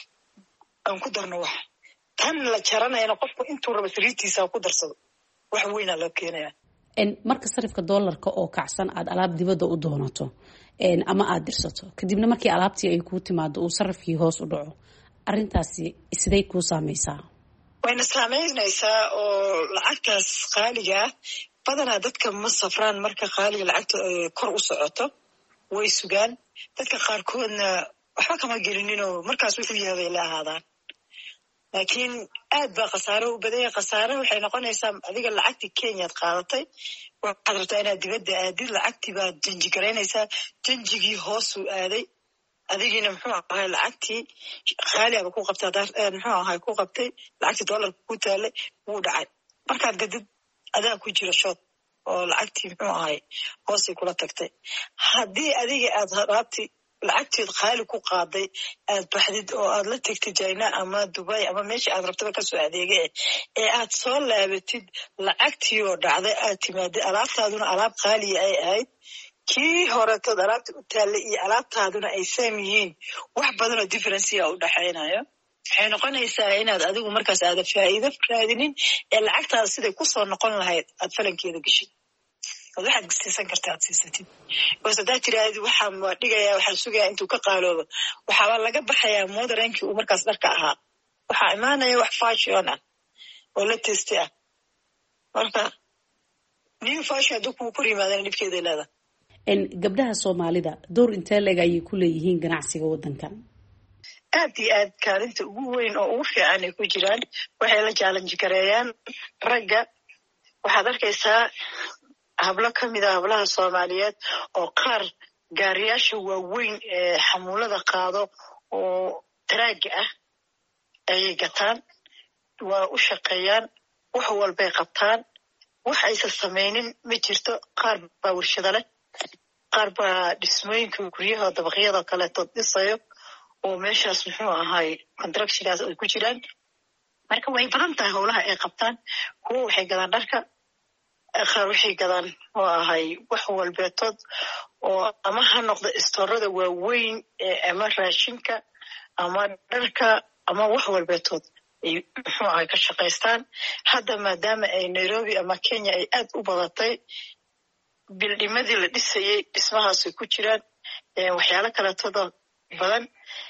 aan ku darno wax tan la jaranayna qofku intuu rabo sariirtiisa ku darsado wax weyn loo keenaya. Marka sarifka dollarka oo kacsan aad alaab dibadda u doonato ama aad dirsato kadibna markii alaabtii ay ku timaado uu sarifkii hoos u dhaco, arrintaasi sidee ku saamaysaa? Wayna saameynaysaa oo lacagtaas qaaliga ah badanaa dadka ma safraan marka qaaliga lacagta kor u socoto, way sugaan. Dadka qaarkoodna waxba kama gelininoo markaas wuxuu yahay la ahaadaan. Laakiin aad baa khasaaro u badan yahay. Khasaaro waxay noqonaysaa adiga lacagtii Kenyaad qaadatay waxaad rabtaa inaad dibadda aadid, lacagtii baad janji garaynaysaa, janjigii hoos u aaday, adigiina muxuu ahay lacagtii qaaliaba ku qabtay muxuu ahay ku qabtay lacagtii dollarka ku taalay wuu dhacay. Markaad gadid adaa ku jira shood oo lacagtii muxuu ahay hoosay kula tagtay. Haddii adiga aad raabti lacagteed qaali ku qaaday aad baxdid oo aad la tagtid China ama Dubai ama meesha aad rabtaba ka soo adeegay ee aad soo laabatid lacagtii oo dhacday aad timaadid alaabtaaduna alaab qaali ay ahayd, kii hore tad alaabta u taalay iyo alaabtaaduna ay saam yihiin, wax badan oo difference u dhaxaynayo. Waxay noqonaysaa inaad adigu markaas aad faa'iido raadinin ee lacagtaada siday ku soo noqon lahayd aad falankeeda gashid. waxaad siisan kartaa aad siisatid. Bas hadaa tiraahdo waxaan waa dhigayaa waxaan sugayaa intuu ka qaaloobo waxaa laga baxayaa moderankii uu markaas dharka ahaa, waxaa imaanaya wax fashion ah oo la testi ah. Marka new fashion hadduu kugu kor yimaadana dhibkeeday leedahay. Gabdhaha Soomaalida door intee leeg ayay ku leeyihiin ganacsiga waddankan? Aad iyo aad kaalinta ugu weyn oo ugu fiican ay ku jiraan. Waxay la challenge gareeyaan ragga. Waxaad arkaysaa hablo ka mid ah hablaha Soomaaliyeed oo qaar gaariyaasha waaweyn ee xamuulada qaado oo taraaga ah ayay gataan, waa u shaqeeyaan, wax walbay qabtaan, wax aysan samaynin ma jirto. Qaar baa warshado leh, qaar baa dhismooyinka guryaha dabaqyada kaleeto dhisayo oo meeshaas muxuu ahay contractionaas ay ku jiraan. Marka way badan tahay howlaha ay qabtaan. Kuwa waxay gadaan dharka, qaar waxay gadaan oo ahay wax walbeetood oo ama ha noqdo istoorada waaweyn ama raashinka ama dharka ama wax walbeetood ay muxuu ahay ka shaqaystaan. hadda maadaama ay Nairobi ama Kenya ay aad u badatay bildhimadii la dhisayay dhismahaasay ku jiraan waxyaalo kaleetooda badan.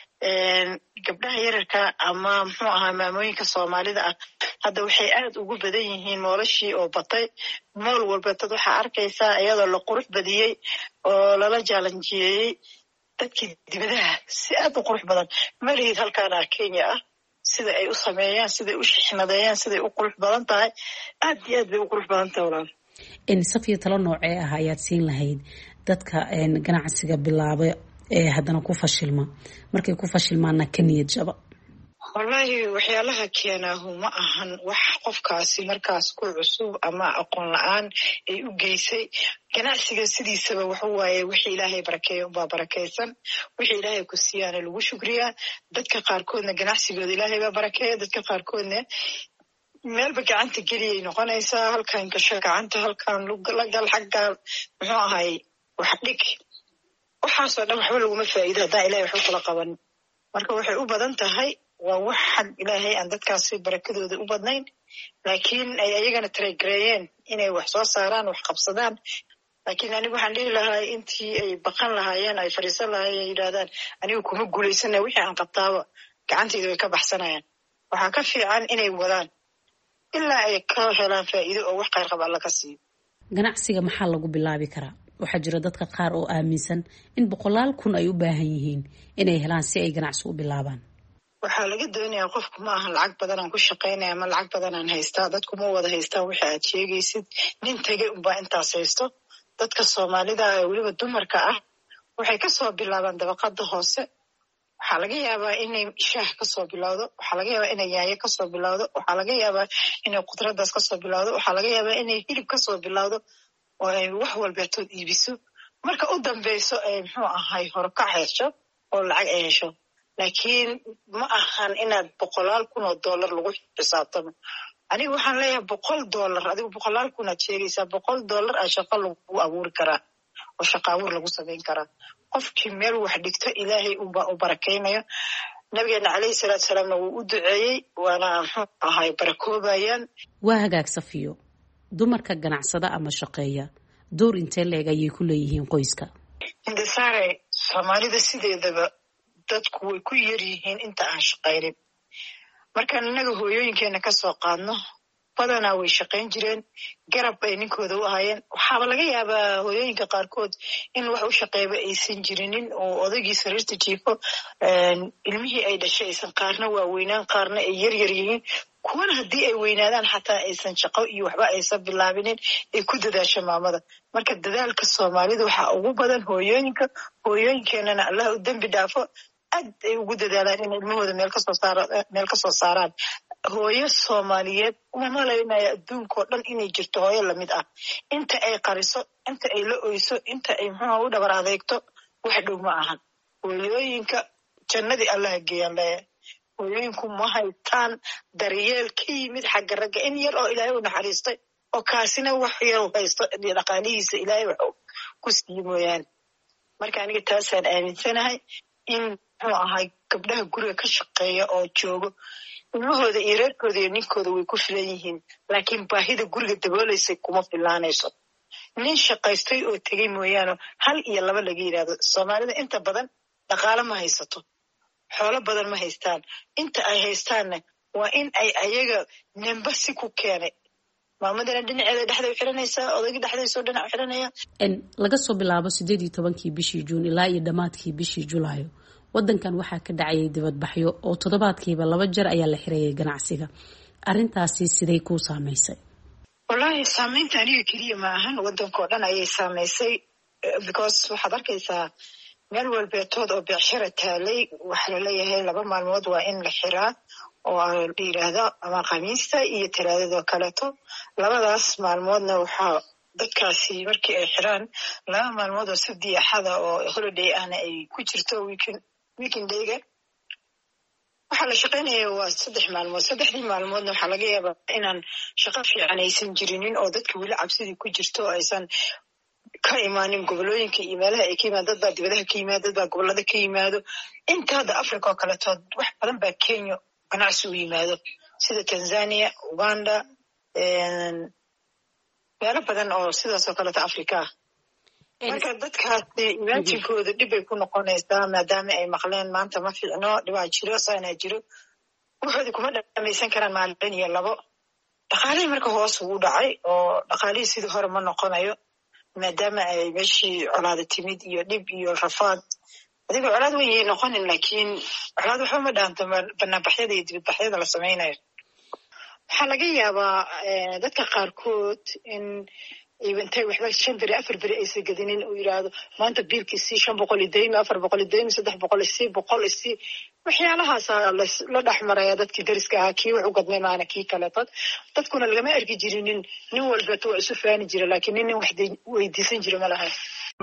gabdhaha yararka ama muxuu ahaa maamooyinka Soomaalida ah hadda waxay aad ugu badan yihiin moolashii oo batay. mool walbeetood waxaa arkaysaa iyadoo la qurux badiyey oo lala jaalanjiyey dadkii dibadaha si aad u qurux badan. malihid halkaana Kenya ah sida ay u sameeyaan, sida ay u shixnadeeyaan, sida ay u qurux badan tahay, aad iyo aad bay u qurux badan tahay walaal. Safiya, talo noocee ah ayaad siin lahayd dadka ganacsiga bilaaba ee haddana ku fashilma, markay ku fashilmaana ka niyad jaba? wallaahi waxyaalaha keenaahu ma ahan wax qofkaasi markaas ku cusub ama aqoon la-aan ay u geysay. ganacsiga sidiisaba waxa waaye wixii ilaahay barakeeyo unbaa barakaysan, wixii ilaahay ku siiyaana lagu shukriyaa. dadka qaarkoodna ganacsigooda ilaahay baa barakeeya, dadka qaarkoodna meelba gacanta geliyay noqonaysaa. halkan gasho gacanta, halkan lagal, xaggaan muxuu ahay wax dhig, waxaasoo dhan waxba laguma faa'iido haddaan ilahay waxba kula qaban. marka waxay u badan tahay waa wax xag ilaahay aan dadkaasi barakadooda u badnayn, laakiin ay ayagana taragareeyeen inay wax soo saaraan, wax qabsadaan. laakiin anigu waxaan dhihi lahaa intii ay baqan lahaayeen, ay fadhiisan lahaayeen, yidhahdaan anigu kuma guulaysana, wixii aan qabtaaba gacantayda way ka baxsanayaan. waxaa ka fiican inay wadaan ilaa ay ka helaan faa'iido oo wax khayr qaba alla ka siiyo. ganacsiga maxaa lagu bilaabi karaa? waxaa jira dadka qaar oo aaminsan in 100,000 kun ay u baahan yihiin inay helaan si ay ganacsi u bilaabaan. waxaa laga doonayaa qofku ma aha lacag badan aan ku shaqaynaya ama lacag badan aan haystaa. dadku ma wada haystaan wixii aad sheegaysid. nin tegay unbaa intaas haysto. dadka Soomaalida ee weliba dumarka ah waxay kasoo bilaabaan dabaqada hoose. waxaa laga yaabaa inay shaah kasoo bilowdo, waxaa laga yaabaa inay yaanyo kasoo bilowdo, waxaa laga yaabaa inay qudradaas kasoo bilowdo, waxaa laga yaabaa inay hilib kasoo bilowdo oo ay wax walbeetood iibiso. marka u dambeyso ay muxuu ahay horkac hesho oo lacag ay hesho. laakiin ma ahan inaad 100,000 kun oo dollar lagu xisaabtamo. anigu waxaan leeyahay $100, adigu 100,000 kun aad sheegaysaa. $100 aa shaqo lagu abuuri karaa oo shaqo abuur lagu samayn karaa. qofkii meel wax dhigto ilaahay unbaa u barakaynayo. nabigeena calayhi salaatu salaamna wuu u duceeyey, waana muxuu ahay barakoobayaan. waa hagaag Safiyo, dumarka ganacsada ama shaqeeya door intee leeg ayay ku leeyihiin qoyska? intisaare Soomaalida sideedaba dadku way ku yar yihiin inta aan shaqaynin. markaan innaga hooyooyinkeena kasoo qaadno badanaa way shaqayn jireen, garab ay ninkooda u ahayeen. waxaaba laga yaabaa hooyooyinka qaarkood in wax u shaqeeyba aysan jirinin oo odaygii sariirta jiifo, ilmihii ay dhashay aysan qaarna waaweynaan, qaarna ay yar yar yihiin. kuwana haddii ay weynaadaan xataa aysan shaqo iyo waxba aysan bilaabinin, ay ku dadaasho maamada. marka dadaalka Soomaalida waxaa ugu badan hooyooyinka. hooyooyinkeenana allah u dembi dhaafo, aad ay ugu dadaalaan in ilmahooda meel kasoo saaraan. hooyo Soomaaliyeed uma malaynaya adduunkao dhan inay jirto hooyo lamid ah. inta ay qariso, inta ay la oyso, inta ay muxuu u dhabar adeegto wax dhow ma ahan. hooyooyinka jannadii allah geeyaan leeyahay. hooyooyinku ma haytaan daryeel ka yimid xagga ragga. in yar oo ilaahay u naxariistay oo kaasina wax yar haysto dhaqaalihiisa ilaahay wax ku siiyo mooyaane. marka aniga taasaan aaminsanahay in muxuu ahay gabdhaha guriga ka shaqeeya oo joogo ilmahooda iyo reerkooda iyo ninkooda way ku filan yihiin, laakiin baahida guriga dabooleysay kuma filaanayso. nin shaqaystay oo tegay mooyaane 1 iyo 2 laga yidhaahdo. Soomaalida inta badan dhaqaale ma haysato, xoolo badan ma haystaan. inta ay haystaanna waa in ay ayaga nimba si ku keenay. maamadana dhinaceeda dhexda u xiranaysaa, odayga dhexdiisoo dhinac u xiranaya. laga soo bilaabo 18 bishii Juun ilaa iyo dhammaadkii bishii Julaayo wadankan waxaa ka dhacayay dibadbaxyo oo toddobaadkiiba 2 jeer ayaa la xirayay ganacsiga. arrintaasi siday kuu saamaysay? wallaahi saamaynta aniga keliya ma ahan, wadankao dhan ayay saamaysay. because waxaad arkaysaa meel walbeetood oo beecshara taalay waxaa laleeyahay 2 maalmood waa in la xiraa oo la yidhaahdo ama khamiista iyo talaadada kaleeto. 2daas maalmoodna waxaa dadkaasi markii ay xiraan 2 maalmood oo sabti axada oo holiday ahna ay ku jirto weekendayga. waxaa la shaqaynaya waa 3 maalmood 3 maalmoodna waxaa laga yaabaa inaan shaqo fiican aysan jirinin oo dadka weli cabsidii ku jirto oo aysan ka imaanin gobolooyinka iyo meelaha ay ka yimaado dad baa dibadaha ka yimaado dad baa gobolada ka yimaado inta hadda Africa oo kaletood wax badan baa Kenya ganacsi u yimaado sida Tanzania Uganda meelo badan oo sidaas oo kaleto Africa marka dadkaas imaantinkooda dhib ay ku noqonaysaa maadaama ay maqleen maanta ma fiicno dhibaa jiro saana jiro waxooda kuma dhamaysan karaan maalin iyo labo dhaqaalihii marka hoos ugu dhacay oo dhaqaalihii sidii hore ma noqonayo maadaama ay meeshii colaada timid iyo dhib iyo rafaad adigoo colaad weyn yay noqonin laakiin colaad waxba ma dhaanto banaanbaxyada iyo dibadbaxyada la samaynayo waxaa laga yaabaa dadka qaarkood in intay waxba 5 beri 4 beri aysan gadinin uu yiraahdo maanta biilkiisii 500 idaymi 400 idaymi 300 100 waxyaalahaas la dhaxmaraya dadkii dariska ahaa kii wax u gadmay maana kii kaleetood dadkuna lagama arki jirinin nin walba tuu isu faani jira laakiin nin wax weydiisan jira ma lahayn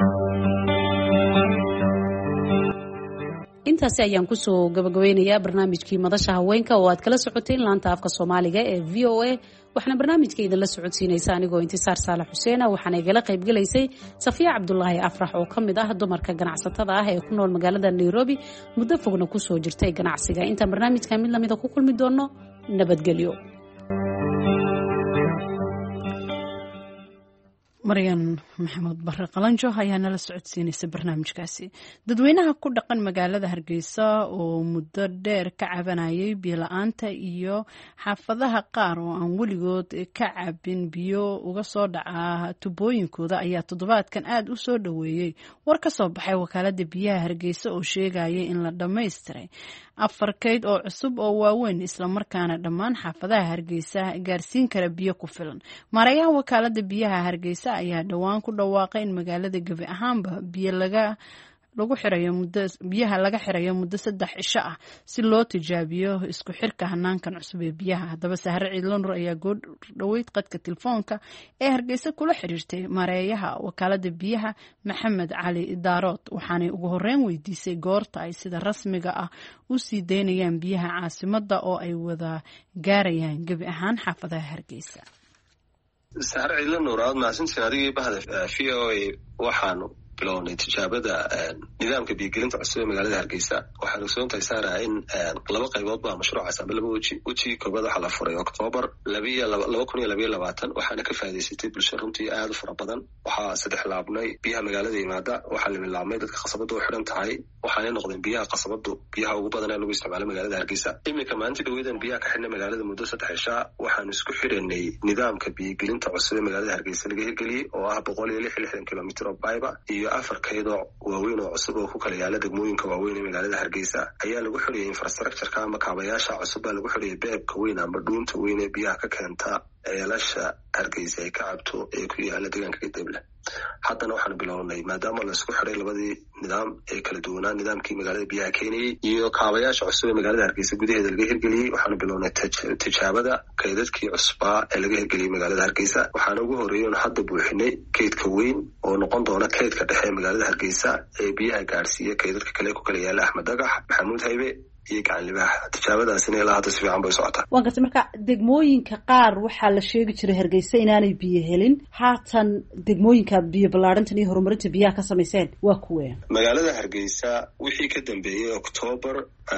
intaasi ayaan kusoo gabagabeynayaa barnaamijkii madasha haweenka oo aad kala socoteen laanta afka Soomaaliga ee VOA waxna barnaamijkeeda la socodsiinaysa anigoo Intisaar Saalax Xuseen waxaana igala qayb galaysay Safiya Cabdullaahi Afrax oo kamid ah dumarka ganacsatada ah ee ku nool magaalada Nairobi muddo fogna ku soo jirtay ganacsiga inta barnaamijka mid lamid ah ku kulmi doono nabadgelyo Maryan Maxamed Barre Qalanjo ayaa nala socodsiinaysa barnaamijkaasi dadweynaha ku dhaqan magaalada Hargeysa oo muddo dheer ka cabanayay biyo la'aanta iyo xaafadaha qaar oo aan weligood ka cabin biyo uga soo dhaca tubooyinkooda ayaa toddobaadkan aad u soo dhaweeyay war ka soo baxay wakaalada biyaha Hargeysa oo sheegaya in la dhameystiray 4 kayd oo cusub oo waaweyn isla markaana dhammaan xaafadaha Hargeysa gaarsiin kara biyo ku filan maarayaha wakaalada biyaha Hargeysa ayaa dhawaan ku dhawaaqay in magaalada gabi ahaanba biyaha laga xirayo muddo 3 cisho ah si loo tijaabiyo isku xirka hanaankan cusub ee biyaha hadaba Sahre Ciidlan Nur ayaa dhaweyd qadka telefoonka ee Hargeysa kula xiriirtay maarayaha wakaalada biyaha Maxamed Cali Daarood waxaanay ugu horreyn weydiisay goorta ay sida rasmiga ah u sii deynayaan biyaha caasimadda oo ay wada gaarayaan gabi ahaan xaafadaha Hargeysa Sahre Ciidlan Nur aad maasantiin adigii bahda VOA waxaanu bilownay tijaabada nidaamka biyo-gelinta cusub ee magaalada Hargeysa waxaan ogsoontahay Sahra in 2 qaybood baa mashruucaas ama 2 weji koobaad waxa la furay October 2022 waxaana ka faa'iideystay bulshada runtii aad u fara badan waxaa 3 laabnay biyaha magaalada yimaada waxaa la milaamay dadka qasabada u xiran tahay waxaana noqdeen biyaha qasabadu biyaha ugu badan ee lagu isticmaalo magaalada Hargeysa imika maanta dhaweedan biyaha ka xirnay magaalada muddo 3 cisho waxaan isku xiranay nidaamka biyo-gelinta cusub ee magaalada Hargeysa laga hirgeliyay oo ah 166 kilomitir oo bayba iyo 4 kayd oo waaweyn oo cusub oo ku kala yaala degmooyinka waaweyn ee magaalada Hargeysa ayaa lagu xiriyay infrastructure-ka ama kaabayaasha cusub baa lagu xiriyay beebka weyn ama dhuunta weyn ee biyaha ka keenta ceelasha Hargeysa ay ka cabto ee ku yaala deegaanka Gadeble haddana waxaan bilownay maadaama la isku xiray labadii nidaam ee kala duwanaa nidaamkii magaalada biyaha keenayay iyo kaabayaasha cusub ee magaalada Hargeysa gudaheeda laga hirgeliyay waxaan bilownay tijaabada kaydadkii cusbaa ee laga hirgeliyay magaalada Hargeysa waxaan ugu horeeyay hadda buuxinay kaydka weyn oo noqon doona kaydka dhexe magaalada Hargeysa ee biyaha gaarsiiya kaydadka kale ku kala yaala Axmed Dagax Maxamuud Haybe iyo gacan libaax tijaabadaasina ilaa hadda si fiican bay socotaa waan gartay marka degmooyinka qaar waxaa la sheegi jiray Hargeysa inaanay biyo helin haatan degmooyinka biyo balaarintan iyo horumarinta biyaha ka sameyseen waa kuwee magaalada Hargeysa wixii ka dambeeyay October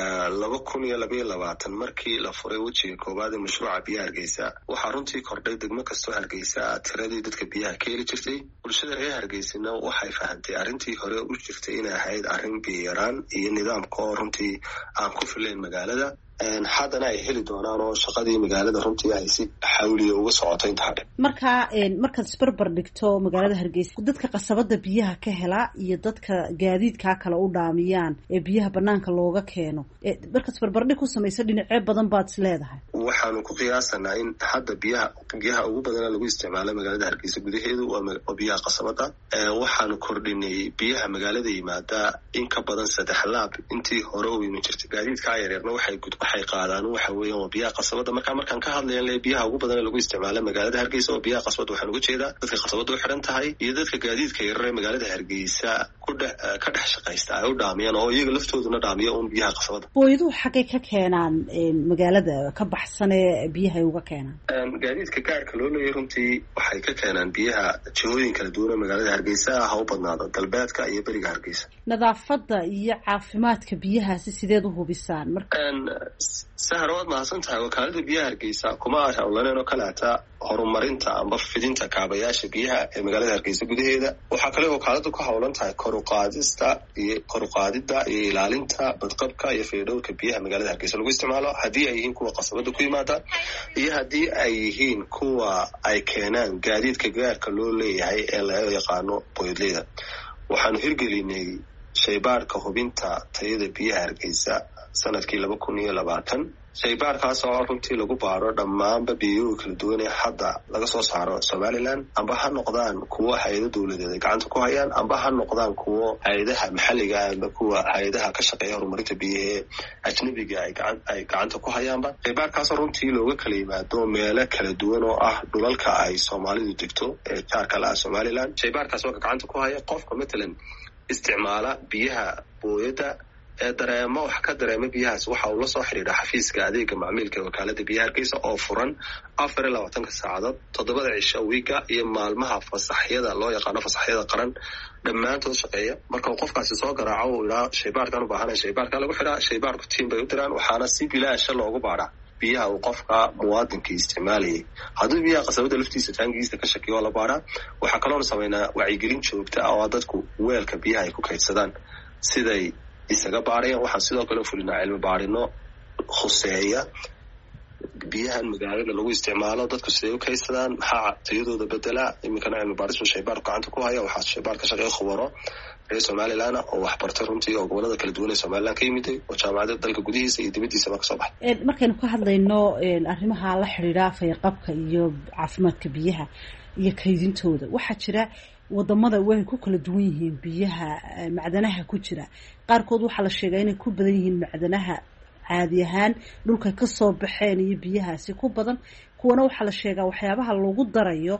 2022 markii la furay wejiga koobaad ee mashruuca biyaha Hargeysa waxaa runtii kordhay degmo kastoo Hargeysa tiradii dadka biyaha ka heli jirtay bulshada reer Hargeysana waxay fahantay arrintii hore u jirtay inay ahayd arrin biyo yaraan iyo nidaamka runtii aan ku filayn magaalada haddana ay heli doonaan oo shaqadii magaalada runtii ay si xawliya uga socoto inta hadhe markaad isbarbar dhigto magaalada Hargeysa dadka qasabada biyaha ka hela iyo dadka gaadiidka kala u dhaamiyaan ee biyaha banaanka looga keeno markaad isbarbar dhig ku samayso dhinacyo badan baad isleedahay waxaanu ku qiyaasanaa in hadda biyaha ugu badan lagu isticmaalo magaalada Hargeysa gudaheedu waa biyaha qasabada waxaanu kordhinay biyaha magaalada yimaada in ka badan 3 laab intii hore u yimi jirtay gaadiidka yaryarna waxay qaadaan waxa weeyaan biyaha qasabada markaan ka hadlayno biyaha ugu badan lagu isticmaalo magaalada Hargeysa oo biyaha qasabada waxaan uga jeedaa dadka qasabada u xiran tahay iyo dadka gaadiidka yaryar ee magaalada Hargeysa ku ka dhex shaqaysta ay u dhaamiyaan oo iyaga laftooduna dhaamiya uun biyaha qasabada. booyaduhu xaggay ka keenaan magaalada ka baxsan ee biyahay uga keenaan? gaadiidka gaarka loo leeyahay runtii waxay ka keenaan biyaha jihooyin kala duwan oo magaalada Hargeysa ha u badnaado galbeedka iyo bariga Hargeysa. nadaafadda iyo caafimaadka biyahaasi sideed u hubisaan marka? sahar waad mahadsan tahay. wakaalada biyaha Hargeysa kuma hawlaneen oo kaleeta horumarinta amba fidinta kaabayaasha biyaha ee magaalada Hargeysa gudaheeda. waxaa kale wakaaladu ku hawlan tahay kor u qaadida iyo ilaalinta badqabka iyo fayadhowrka biyaha magaalada Hargeysa lagu isticmaalo, haddii ay yihiin kuwa qasabada ku yimaada iyo haddii ay yihiin kuwa ay keenaan gaadiidka gaarka loo leeyahay ee la yaqaano booyadleyda. waxaanu hirgelinay shaybaarka hubinta tayada biyaha Hargeysa sanadkii 2020. shaybaarkaas oo runtii lagu baaro dhammaanba biyo kala duwan ee hadda laga soo saaro Somaliland, amba ha noqdaan kuwa hay'ado dawladeed ay gacanta ku hayaan, amba ha noqdaan kuwa hay'adaha maxalliga ah amba kuwa hay'adaha ka shaqeeya horumarinta biyaha ee ajnabiga ay gacanta ku hayaanba. shaybaarkaas runtii looga kala yimaado meelo kala duwan oo ah dhulalka ay Soomaalidu degto ee jaarka la Somaliland. shaybaarkaas oo gacanta ku haya qofka matalan isticmaala biyaha booyada ee dareemo wax ka dareema biyahaas waxa uu la soo xiriira xafiiska adeega macmiilka ee wakaalada biyaha Hargeysa oo furan 24 saacadood 7 cisho wiiga iyo maalmaha fasaxyada loo yaqaano fasaxyada qaran dhammaantood shaqeeya. marka qofkaasi soo garaaco uu ilaa shaybaarkan u baahan shaybaarka lagu xiraa, shaybaarku team bay u diraan, waxaana si bilaash loogu baaraa biyaha uu qofka muwaadinka isticmaalayay. haddii biyaha qasabada laftiisa taangiisa ka shakiyo la baaraa. waxaa kaloo sameynaa wacyigelin joogto ah oo dadku weelka biyaha ay ku kaydsadaan siday isaga baarayaan. waxaan sidoo kale fulinaa cilmi baarino khuseeya biyahan magaalada lagu isticmaalo, dadku siday u kaydsadaan, maxaa tayadooda bedela. iminkana cilmi baaris shaybaarku gacanta ku haya. waxaa shaybaar ka shaqeeya khubaro reer Somaliland oo wax bartay runtii oo gobolada kala duwan ee Somaliland ka yimid oo jaamacadda dalka gudihiisa iyo dibadiisaba ka soo baxay. markaynu ka hadlayno arrimaha la xiriira fayaqabka iyo caafimaadka biyaha iyo kaydintooda, waxaa jira wadamada way ku kala duwan yihiin biyaha macdanaha ku jira. qaarkood waxaa la sheegaa inay ku badan yihiin macdanaha caadi ahaan dhulka ka soo baxeen iyo biyahaasi ku badan. kuwana waxaa la sheegaa waxyaabaha lagu darayo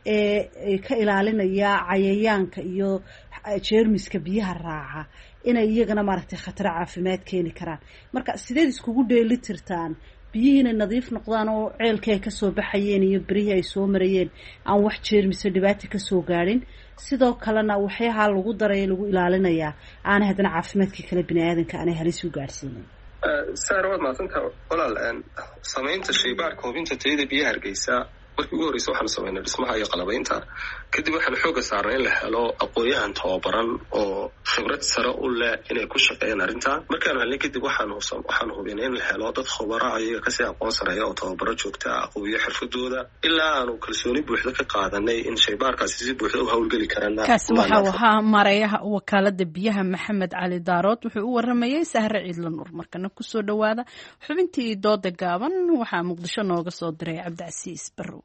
ee ka ilaalinaya cayayaanka iyo jeermiska biyaha raaca inay iyagana maaragtay khatar caafimaad keeni karaan. marka sideed iskugu dheeli tirtaan biyihii inay nadiif noqdaan oo ceelkii ay kasoo baxayeen iyo berihii ay soo marayeen aan wax jeermise dhibaata kasoo gaadhin, sidoo kalena waxyaha lagu daraya lagu ilaalinayaa aanay haddana caafimaadkii kale biniaadanka aanay halis u gaadhsiinin? saarwaad maadsantaa walaal. samaynta shaybaarka hubinta tayada biyaha Hargeysa markii ugu horreysay waxaanu samaynay dhismaha iyo qalabaynta. kadib waxaanu xooga saarnay in la helo aqoon-yahan tababaran oo khibrad sare u leh inay ku shaqeeyaan arrintaa. markaanu helnay kadib waxaanu hubinay in la helo dad khubaro ayaga kasii aqoon sareeya oo tababaro joogta ah aqooyo xirfadooda ilaa aanu kalsooni buuxda ka qaadanay in shaybaarkaasi si buuxda u hawlgeli karaan. kaasi waxa uu ahaa mareeyaha wakaalada biyaha Maxamed Cali Daarood. wuxuu u waramayay Sahre Ciidla Nuur. markana kusoo dhawaada xubintii dooda gaaban. waxaa Muqdisho nooga soo diray Cabdicasiis Barrow.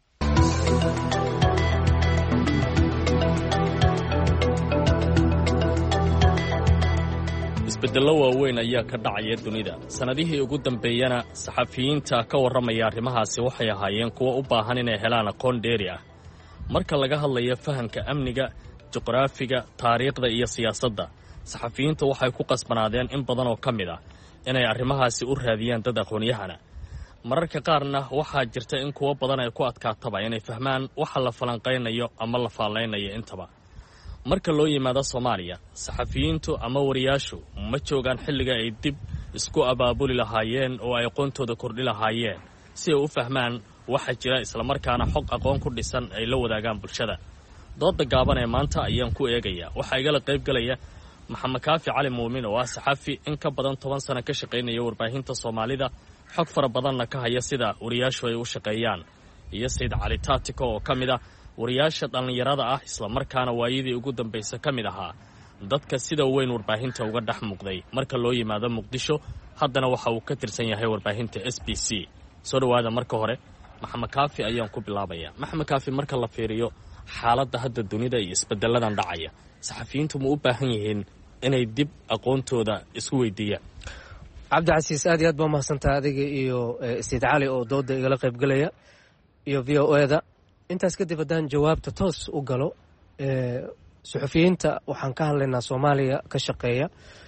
isbeddello waaweyn ayaa ka dhacaya dunida. sannadihii ugu dambeeyana saxafiyiinta ka warramaya arrimahaasi waxay ahaayeen kuwo u baahan inay helaan aqoon dheeri ah marka laga hadlayo fahamka amniga, juqraafiga, taariikhda iyo siyaasadda. saxafiyiintu waxay ku qasbanaadeen in badan oo ka mid ah inay arrimahaasi u raadiyaan dad aqoon-yahana. mararka qaarna waxaa jirta in kuwo badan ay ku adkaataba inay fahmaan waxa la falanqaynayo ama la faallaynayo intaba. marka loo yimaado Soomaaliya, saxafiyiintu ama wariyaashu ma joogaan xilliga ay dib isku abaabuli lahaayeen oo ay aqoontooda kordhi lahaayeen si ay u fahmaan waxa jira islamarkaana xog aqoon ku dhisan ay la wadaagaan bulshada. dooda gaaban ee maanta ayaan ku eegayaa. waxaa igala qayb galaya Maxamed Kaafi Cali Muumin oo ah saxafi in ka badan 10 sano ka shaqaynaya warbaahinta Soomaalida, xog fara badanna ka haya sida wariyaashu ay u shaqeeyaan, iyo Said Cali Taatiko oo ka mid ah wariyaasha dhallinyarada ah islamarkaana waayadii ugu dambaysa ka mid ahaa dadka sida weyn warbaahinta uga dhex muuqday marka loo yimaado Muqdisho. haddana waxa uu ka tirsan yahay warbaahinta SBC. soo dhawaada. marka hore Maxamed Kaafi ayaan ku bilaabayaa. Maxamed Kaafi, marka la fiiriyo xaaladda hadda dunida iyo isbeddeladan dhacaya, saxafiyiintu ma u baahan yihiin inay dib aqoontooda isku weydiiyaan? Cabdicasiis, aad iyo aad baa mahadsantaha adiga iyo Said Cali oo dooda igala qaybgalaya iyo VOA-da. intaas kadib haddaan jawaabta toos u galo, suxufiyiinta waxaan ka hadlaynaa soomaaliya ka shaqeeya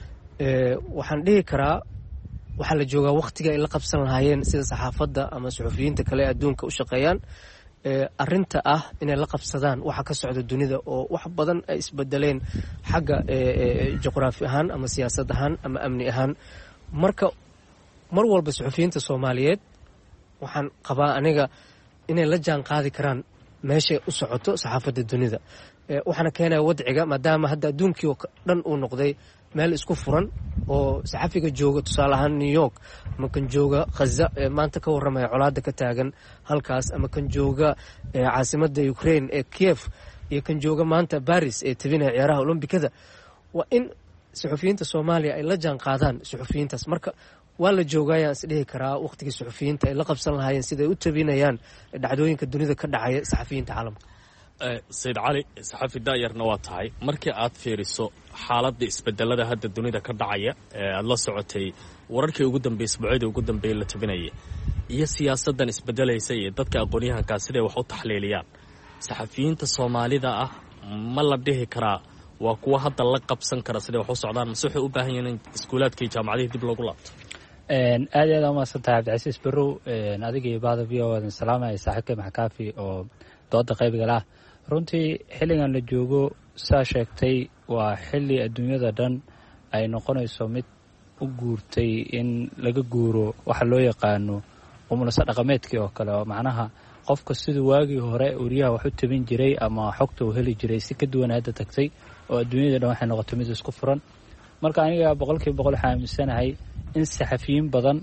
waxaan dhihi karaa waxaa la joogaa wakhtiga ay la qabsan lahaayeen sida saxaafadda ama suxufiyiinta kale adduunka u shaqeeyaan arinta ah inay la qabsadaan waxa ka socda dunida oo wax badan ay isbedeleen xagga juqraafi ahaan ama siyaasad ahaan ama amni ahaan marka mar walba suxufiyiinta soomaaliyeed waxaan qabaa aniga inay la jaan qaadi karaan meeshay u socoto saxaafadda dunida waxaana keenaya wadciga maadaama hadda adduunkii oo dhan uu noqday meel isku furan oo saxafiga jooga tusaale ahaan New York ama kan jooga Gaza maanta ka warramaya colaadda ka taagan halkaas ama kan jooga caasimadda Ukraine ee Kiev iyo kan jooga maanta Paris ee tabinaya ciyaaraha Olombikada waa in suxufiyiinta Soomaaliya ay la jaan qaadaan suxufiyiintaas marka waa la joogayaan is dhihi karaa waqtigii suxufiyiinta ay la qabsan lahaayeen siday u tabinayaan dhacdooyinka dunida ka dhacaya saxafiyiinta caalamka sayid cali saxafi daayarna waa tahay markii aad fiiriso xaaladda isbedelada hadda dunida ka dhacaya aad la socotay wararkii ugu dambeeyay isbuucyadii ugu dambeeyay la tabinayay iyo siyaasaddan isbedelaysa iyo dadka aqoon-yahankaa siday wax u taxliiliyaan saxafiyiinta soomaalida ah ma la dhihi karaa waa kuwa hadda la qabsan kara siday wax u socdaan mase waxay u baahan yihiin in iskuulaadkii jaamacadihii dib loogu laabto aad iyo aad umahadsan tahay cabdicasiis barrow adiga iyo bahda v o dan salaamaya saaxiibkay maxkaafi oo dooda qaybiga lah runtii xilligan la joogo saa sheegtay waa xilli adduunyada dhan ay noqonayso mid u guurtay in laga guuro waxa loo yaqaano umulasa dhaqameedkii oo kale oo macnaha qofka siduu waagii hore wariyaha wax u tabin jiray ama xogta uu heli jiray si ka duwan hadda tagtay oo adduunyada dhan waxay noqotay mid isku furan marka aniga boqolkiiba boqol waxaan aaminsanahay in saxafiyiin badan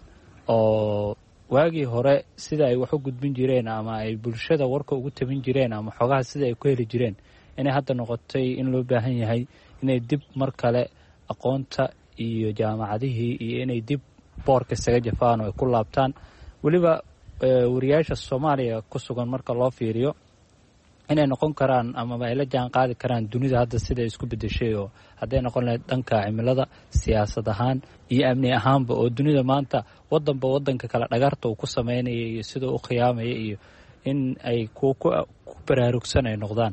oo waagii hore sida ay wax u gudbin jireen ama ay bulshada warka ugu tabin jireen ama xogaha sida ay ku heli jireen inay hadda noqotay in loo baahan yahay inay dib mar kale aqoonta iyo jaamacadihii iyo inay dib boorka isaga jafaan oo ay ku laabtaan weliba wariyaasha Soomaaliya ku sugan marka loo fiiriyo inay noqon karaan ama ay la jaan qaadi karaan dunida hadda sida isku bedeshay oo hadday noqon lahayd dhanka cimilada siyaasad ahaan iyo amni ahaanba oo dunida maanta wadanba wadanka kale dhagarta uu ku sameynaya iyo sida uu khiyaamaya iyo in ay ku baraarugsan ay noqdaan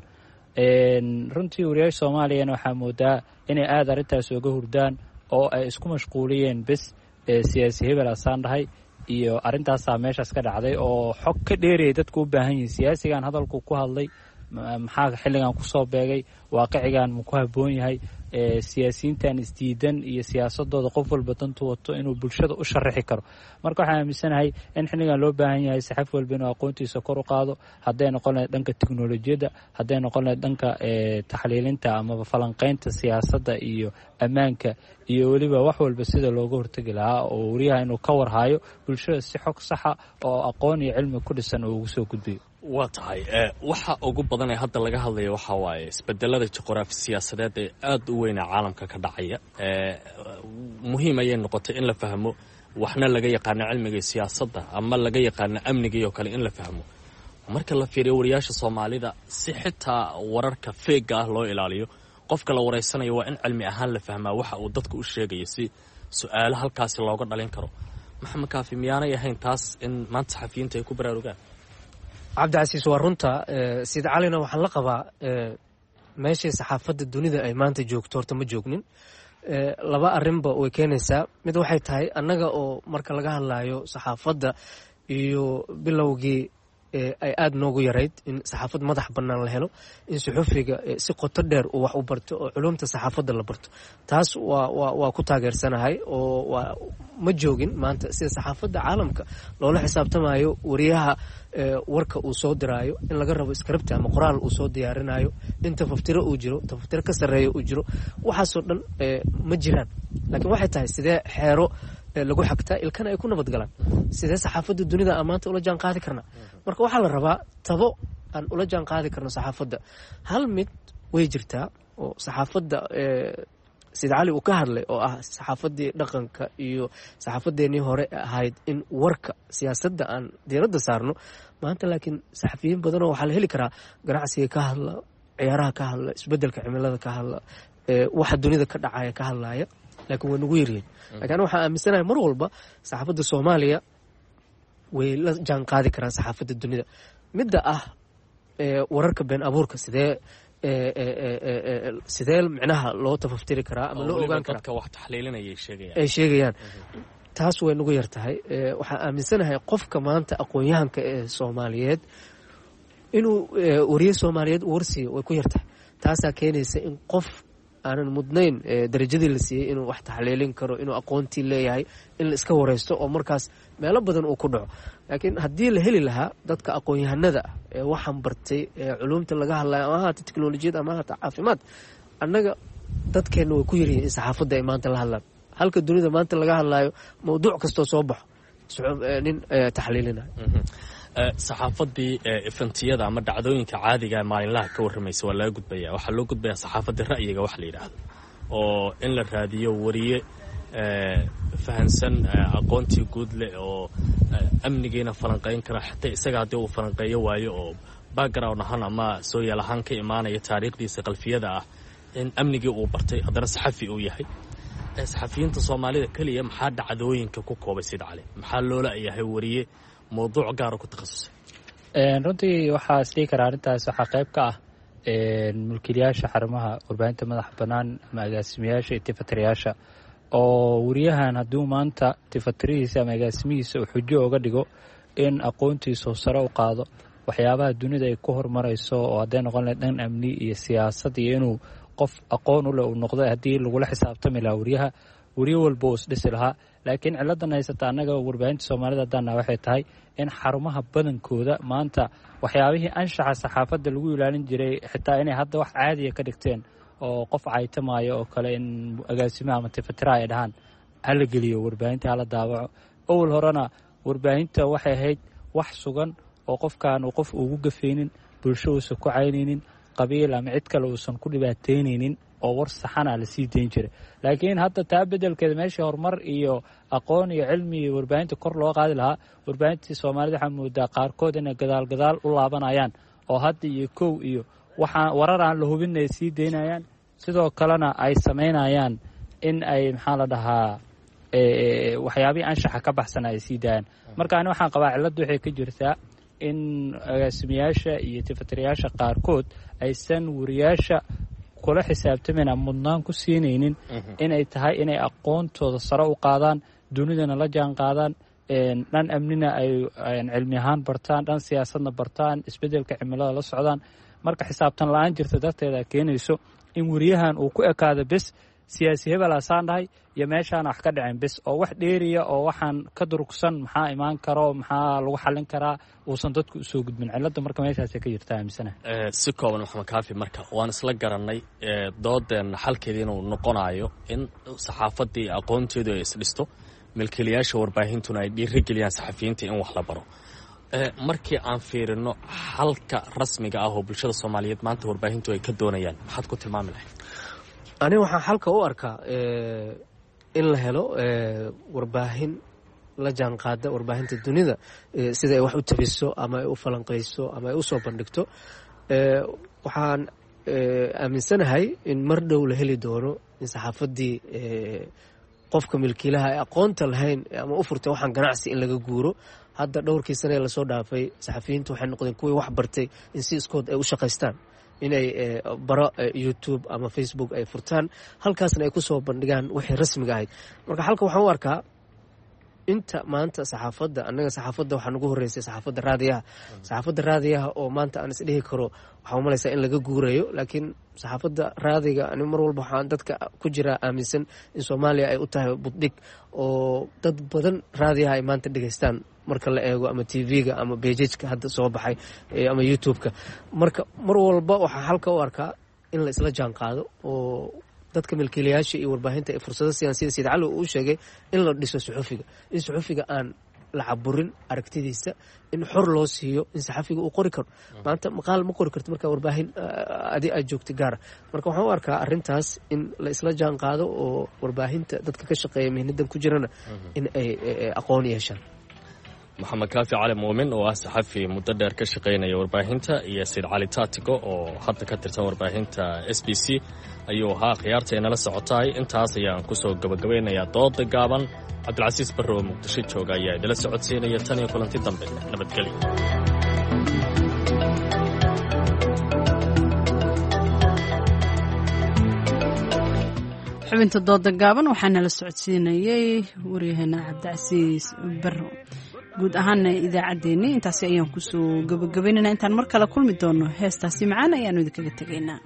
runtii wariyaasha Soomaaliyana waxaa moodaa inay aad arrintaas uga hurdaan oo ay isku mashquuliyeen bes siyaasi hebel asaan dhahay iyo arrintaasaa meeshaas ka dhacday oo xog ka dheeriyay dadku u baahan yihiin siyaasigan hadalku ku hadlay maxaa xilligan ku soo beegay waaqicigan ma ku habboon yahay siyaasiyiintan isdiidan iyo siyaasadooda qof walba dantu wato inuu bulshada u sharaxi karo marka waxaan aaminsanahay in xilligan loo baahan yahay saxafi walba inuu aqoontiisa kor u qaado hadday noqon lahayd dhanka teknolojiyadda hadday noqon lahayd dhanka taxliilinta amaba falanqaynta siyaasadda iyo ammaanka iyo weliba wax walba sida looga hortegi lahaa oo wariyaha inuu ka warhayo bulshada si xog saxa oo aqoon iyo cilmi ku dhisan oo ugu soo gudbiyo waa tahay waxa ugu badan ee hadda laga hadlaya waxaa waaye isbedelada juqraafi siyaasadeed ee aad u weyn ee caalamka ka dhacaya muhiim ayay noqotay in la fahmo waxna laga yaqaano cilmiga siyaasadda ama laga yaqaano amniga iyo kale in la fahmo marka la fiiriyo wariyaasha Soomaalida si xitaa wararka feega ah loo ilaaliyo qofka la wareysanayo waa in cilmi ahaan la fahmaa waxa uu dadku u sheegayo si su'aalo halkaasi looga dhalin karo maxamed kaafi miyaanay ahayn taas in maanta saxafiyiinta ay ku baraarugaan cabdicasiis waa runta sida calina waxaan la qabaa meeshay saxaafadda dunida ay maanta joogto horta ma joognin laba arrinba way keenaysaa mid waxay tahay annaga oo marka laga hadlayo saxaafadda iyo bilowgii ay aad noogu yarayd in saxaafad madax bannaan la helo in suxufiga si qoto dheer uu wax u barto oo culumta saxaafadda la barto taas waa ku taageersanahay oo ma joogin maanta sida saxaafadda caalamka loola xisaabtamayo wariyaha warka uu soo diraayo in laga rabo script ama qoraal uu soo diyaarinayo in tafaftiro uu jiro tafaftiro ka sarreeya uu jiro waxaasoo dhan ma jiraan laakiin waxay tahay sidee xeero lagu xagtaa ilkana ay ku nabad galaan sidee saxaafadda dunida aan maanta ula jaan qaadi karna marka waxaa la rabaa tabo aan ula jaan qaadi karno saxaafadda hal mid way jirtaa oo saxaafadda sida cali uu ka hadlay oo ah saxaafaddii dhaqanka iyo saxaafaddeenii hore ahayd in warka siyaasadda aan diiradda saarno maanta laakiin saxafiyiin badanoo waxaa la heli karaa ganacsiga ka hadla ciyaaraha ka hadla isbeddelka cimilada ka hadla waxa dunida ka dhacaya ka hadlaya laakiin waa nagu yaryihin lakiin waxaan aaminsanahay mar walba saxaafadda Soomaaliya way la jaan qaadi karaan saxaafadda dunida midda ah wararka been abuurka sidee sidee micnaha loo tafaftiri karaa ama loo ogaan karaa dadka wax taxliilinayay sheegayaan ay sheegayaan taas way nagu yar tahay waxaan aaminsanahay qofka maanta aqoon-yahanka ee soomaaliyeed inuu wariye soomaaliyeed u warsiiyo way ku yar tahay taasaa keenaysa in qof aanan mudnayn darajadii la siiyey inuu wax taxliilin karo inuu aqoontii leeyahay in la iska wareysto oo markaas meelo badan uu ku dhaco laakiin haddii la heli lahaa dadka aqoon-yahanada ah ee waxaan bartay ee culuumta laga hadlayo ama ahaata teknolojiyad ama ahaata caafimaad annaga dadkeenna way ku yaryihiin in saxaafadda ay maanta la hadlaan halka dunida maanta laga hadlaayo mawduuc kastoo soo baxo nin taxliilinayo saxaafadii ifantiyada ama dhacdooyinka caadiga maalinlaha ka warramaysa waa laga gudbaya waxaa loo gudbayaa saxaafadda ra'yiga wax la yidhaahdo oo in la raadiyo wariye fahansan aqoontii guud leh oo amnigiina falanqayn kara xataa isaga haddii uu falanqeeyo waayo oo background ahaan ama sooyaal ahaan ka imaanaya taariikhdiisa qalfiyada ah in amnigii uu bartay haddana saxafi uu yahay saxafiyiinta soomaalida keliya maxaa dhacdooyinka ku koobay Sayid Cali maxaa loola yahay wariye mawduuc gaar ah ku takhasusay runtii waxaa sii kara arrintaas waxaa qayb ka ah mulkiilayaasha xarumaha warbaahinta madaxa bannaan ama agaasimayaasha iyo tifatirayaasha oo wariyahan hadduu maanta tifatirihiisa ama agaasimihiisa uu xujo oga dhigo in aqoontiisa sare u qaado waxyaabaha dunida ay ku horumarayso oo hadday noqon lahayd dhan amni iyo siyaasad iyo inuu qof aqoon u leh uu noqdo haddii lagula xisaabtami lahaa wariye walba uu isdhisi lahaa laakiin ciladan haysata annaga warbaahinta soomaalida haddaana waxay tahay in xarumaha badankooda maanta waxyaabihii anshaxa saxaafadda lagu ilaalin jiray xitaa inay hadda wax caadiya ka dhigteen oo qof caytamaayo oo kale in agaasimaha ama tifatiraha ay dhahaan hala geliyo warbaahinta hala daawaco awal horena warbaahinta waxay ahayd wax sugan oo qofkaan uu qof ugu gafaynin bulsho uusan ku caynaynin qabiil ama cid kale uusan ku dhibaataynaynin oo war saxana la sii dayn jiray laakiin hadda taa bedelkeeda meeshii horumar iyo aqoon iyo cilmi iyo warbaahinta kor loo qaadi lahaa warbaahintii soomaalida waxaa moodaa qaarkood inay gadaal u laabanayaan oo hadda iyo kow iyo waxaa warar aan la hubin ay sii daynayaan sidoo kalena ay samaynayaan in ay maxaa la dhahaa waxyaabihii anshaxa ka baxsana ay sii daayaan marka ani waxaan qabaa cilladdu waxay ka jirtaa in agaasimayaasha iyo tifatirayaasha qaarkood aysan wariyaasha kula xisaabtamayna mudnaan ku siinaynin inay tahay inay aqoontooda sare u qaadaan dunidana la jaan qaadaan dhan amnina ay cilmi ahaan bartaan dhan siyaasadna bartaan isbeddelka cimilada la socdaan marka xisaabtan la-aan jirta darteeda keenayso in wariyahan uu ku ekaado bes siyaasi hebel asaan dhahay iyo meeshaana wax ka dhaceen bes oo wax dheeriya oo waxaan ka durugsan maxaa imaan karo maxaa lagu xallin karaa uusan dadku usoo gudbin cilladda marka meeshaasay ka jirta aaminsanaha si kooban maxamed kaafi marka waan isla garannay doodeenna xalkeedii inuu noqonayo in saxaafaddii aqoonteedu ay isdhisto milkiilayaasha warbaahintuna ay dhiirigeliyaan saxafiyiinta in wax la baro markii aan fiirino xalka rasmiga ah oo bulshada soomaaliyeed maanta warbaahintu ay ka doonayaan maxaad ku tilmaami lahayd aniga waxaan xalka u arkaa in la helo warbaahin la jaan qaada warbaahinta dunida sida ay wax u tabiso ama ay u falanqayso ama ay u soo bandhigto waxaan aaminsanahay in mar dhow la heli doono in saxaafaddii qofka milkiilaha ay aqoonta lahayn ama u furtay waxaan ganacsi in laga guuro hadda dhowrkii sane ee lasoo dhaafay saxafiyiintu waxay noqdeen kuwii wax bartay in si iskood ay u shaqaystaan inay baro youtube ama facebook ay furtaan halkaasna ay ku soo bandhigaan wixii rasmiga ahayd marka halka waxaan u arkaa inta maanta saxaafadda annaga saxaafadda waxaa nagu horreysay saxaafadda raadiyaha oo maanta aan isdhihi karo waxaa umalaysaa in laga guurayo laakiin saxaafadda raadiga ani mar walba waxaan dadka ku jiraa aaminsan in soomaaliya ay u tahay buddhig oo dad badan raadiyaha ay maanta dhegaystaan marka la eego ama tv-ga ama bejajka hadda soo baxay ama youtube-ka marka mar walba waxaa halka u arkaa in la isla jaan qaado oo dadka milkiilayaasha iyo warbaahinta ay fursado siiyaan sida Sayid Cali uu sheegay in la dhiso suxufiga in suxufiga aan la caburin aragtidiisa in xor loo siiyo in saxafiga uu qori karo maanta maqaal ma qori karto marka warbaahin adi aad joogto gaar marka waxaan u arkaa arrintaas in la isla jaan qaado oo warbaahinta dadka ka shaqeeya mihnadan ku jirana in ay aqoon yeeshaan maxamed kaafi cali muumin oo ah saxafi muddo dheer ka shaqaynaya warbaahinta iyo Sayid Cali Taatigo oo hadda ka tirsan warbaahinta SBC ayuu ahaa khiyaarteennala socotaay intaas ayaan ku soo gabagabeynayaa dooda gaaban cabdilcasiis barre oo muqdisho jooga ayaa idila socodsiinaya tan iyo kulanti dambe nabadgelyo xubinta dooda gaaban waxaana la socodsiinayay waryaheena cabdicasiis barro. guud ahaana idaacaddeenni intaasi ayaan kusoo gabagabaynayna. intaan mar kale kulmi doono heestaasi macaan ayaanu idinkaga tegaynaa.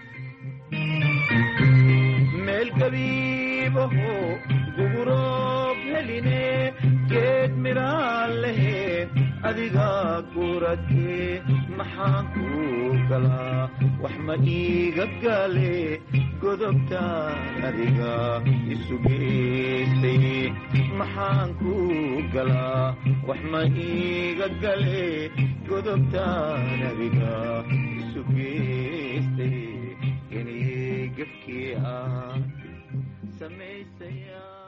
meel gabiibaho guguroob heline geed midhaan lahayn adiga guratee maxaan kuu galaa wax ma iiga gale godobtaan adiga isu geystay maxaan kuu galaa wax ma iiga gale godobtaan adiga isu geystay inay gefkii ah samaysaya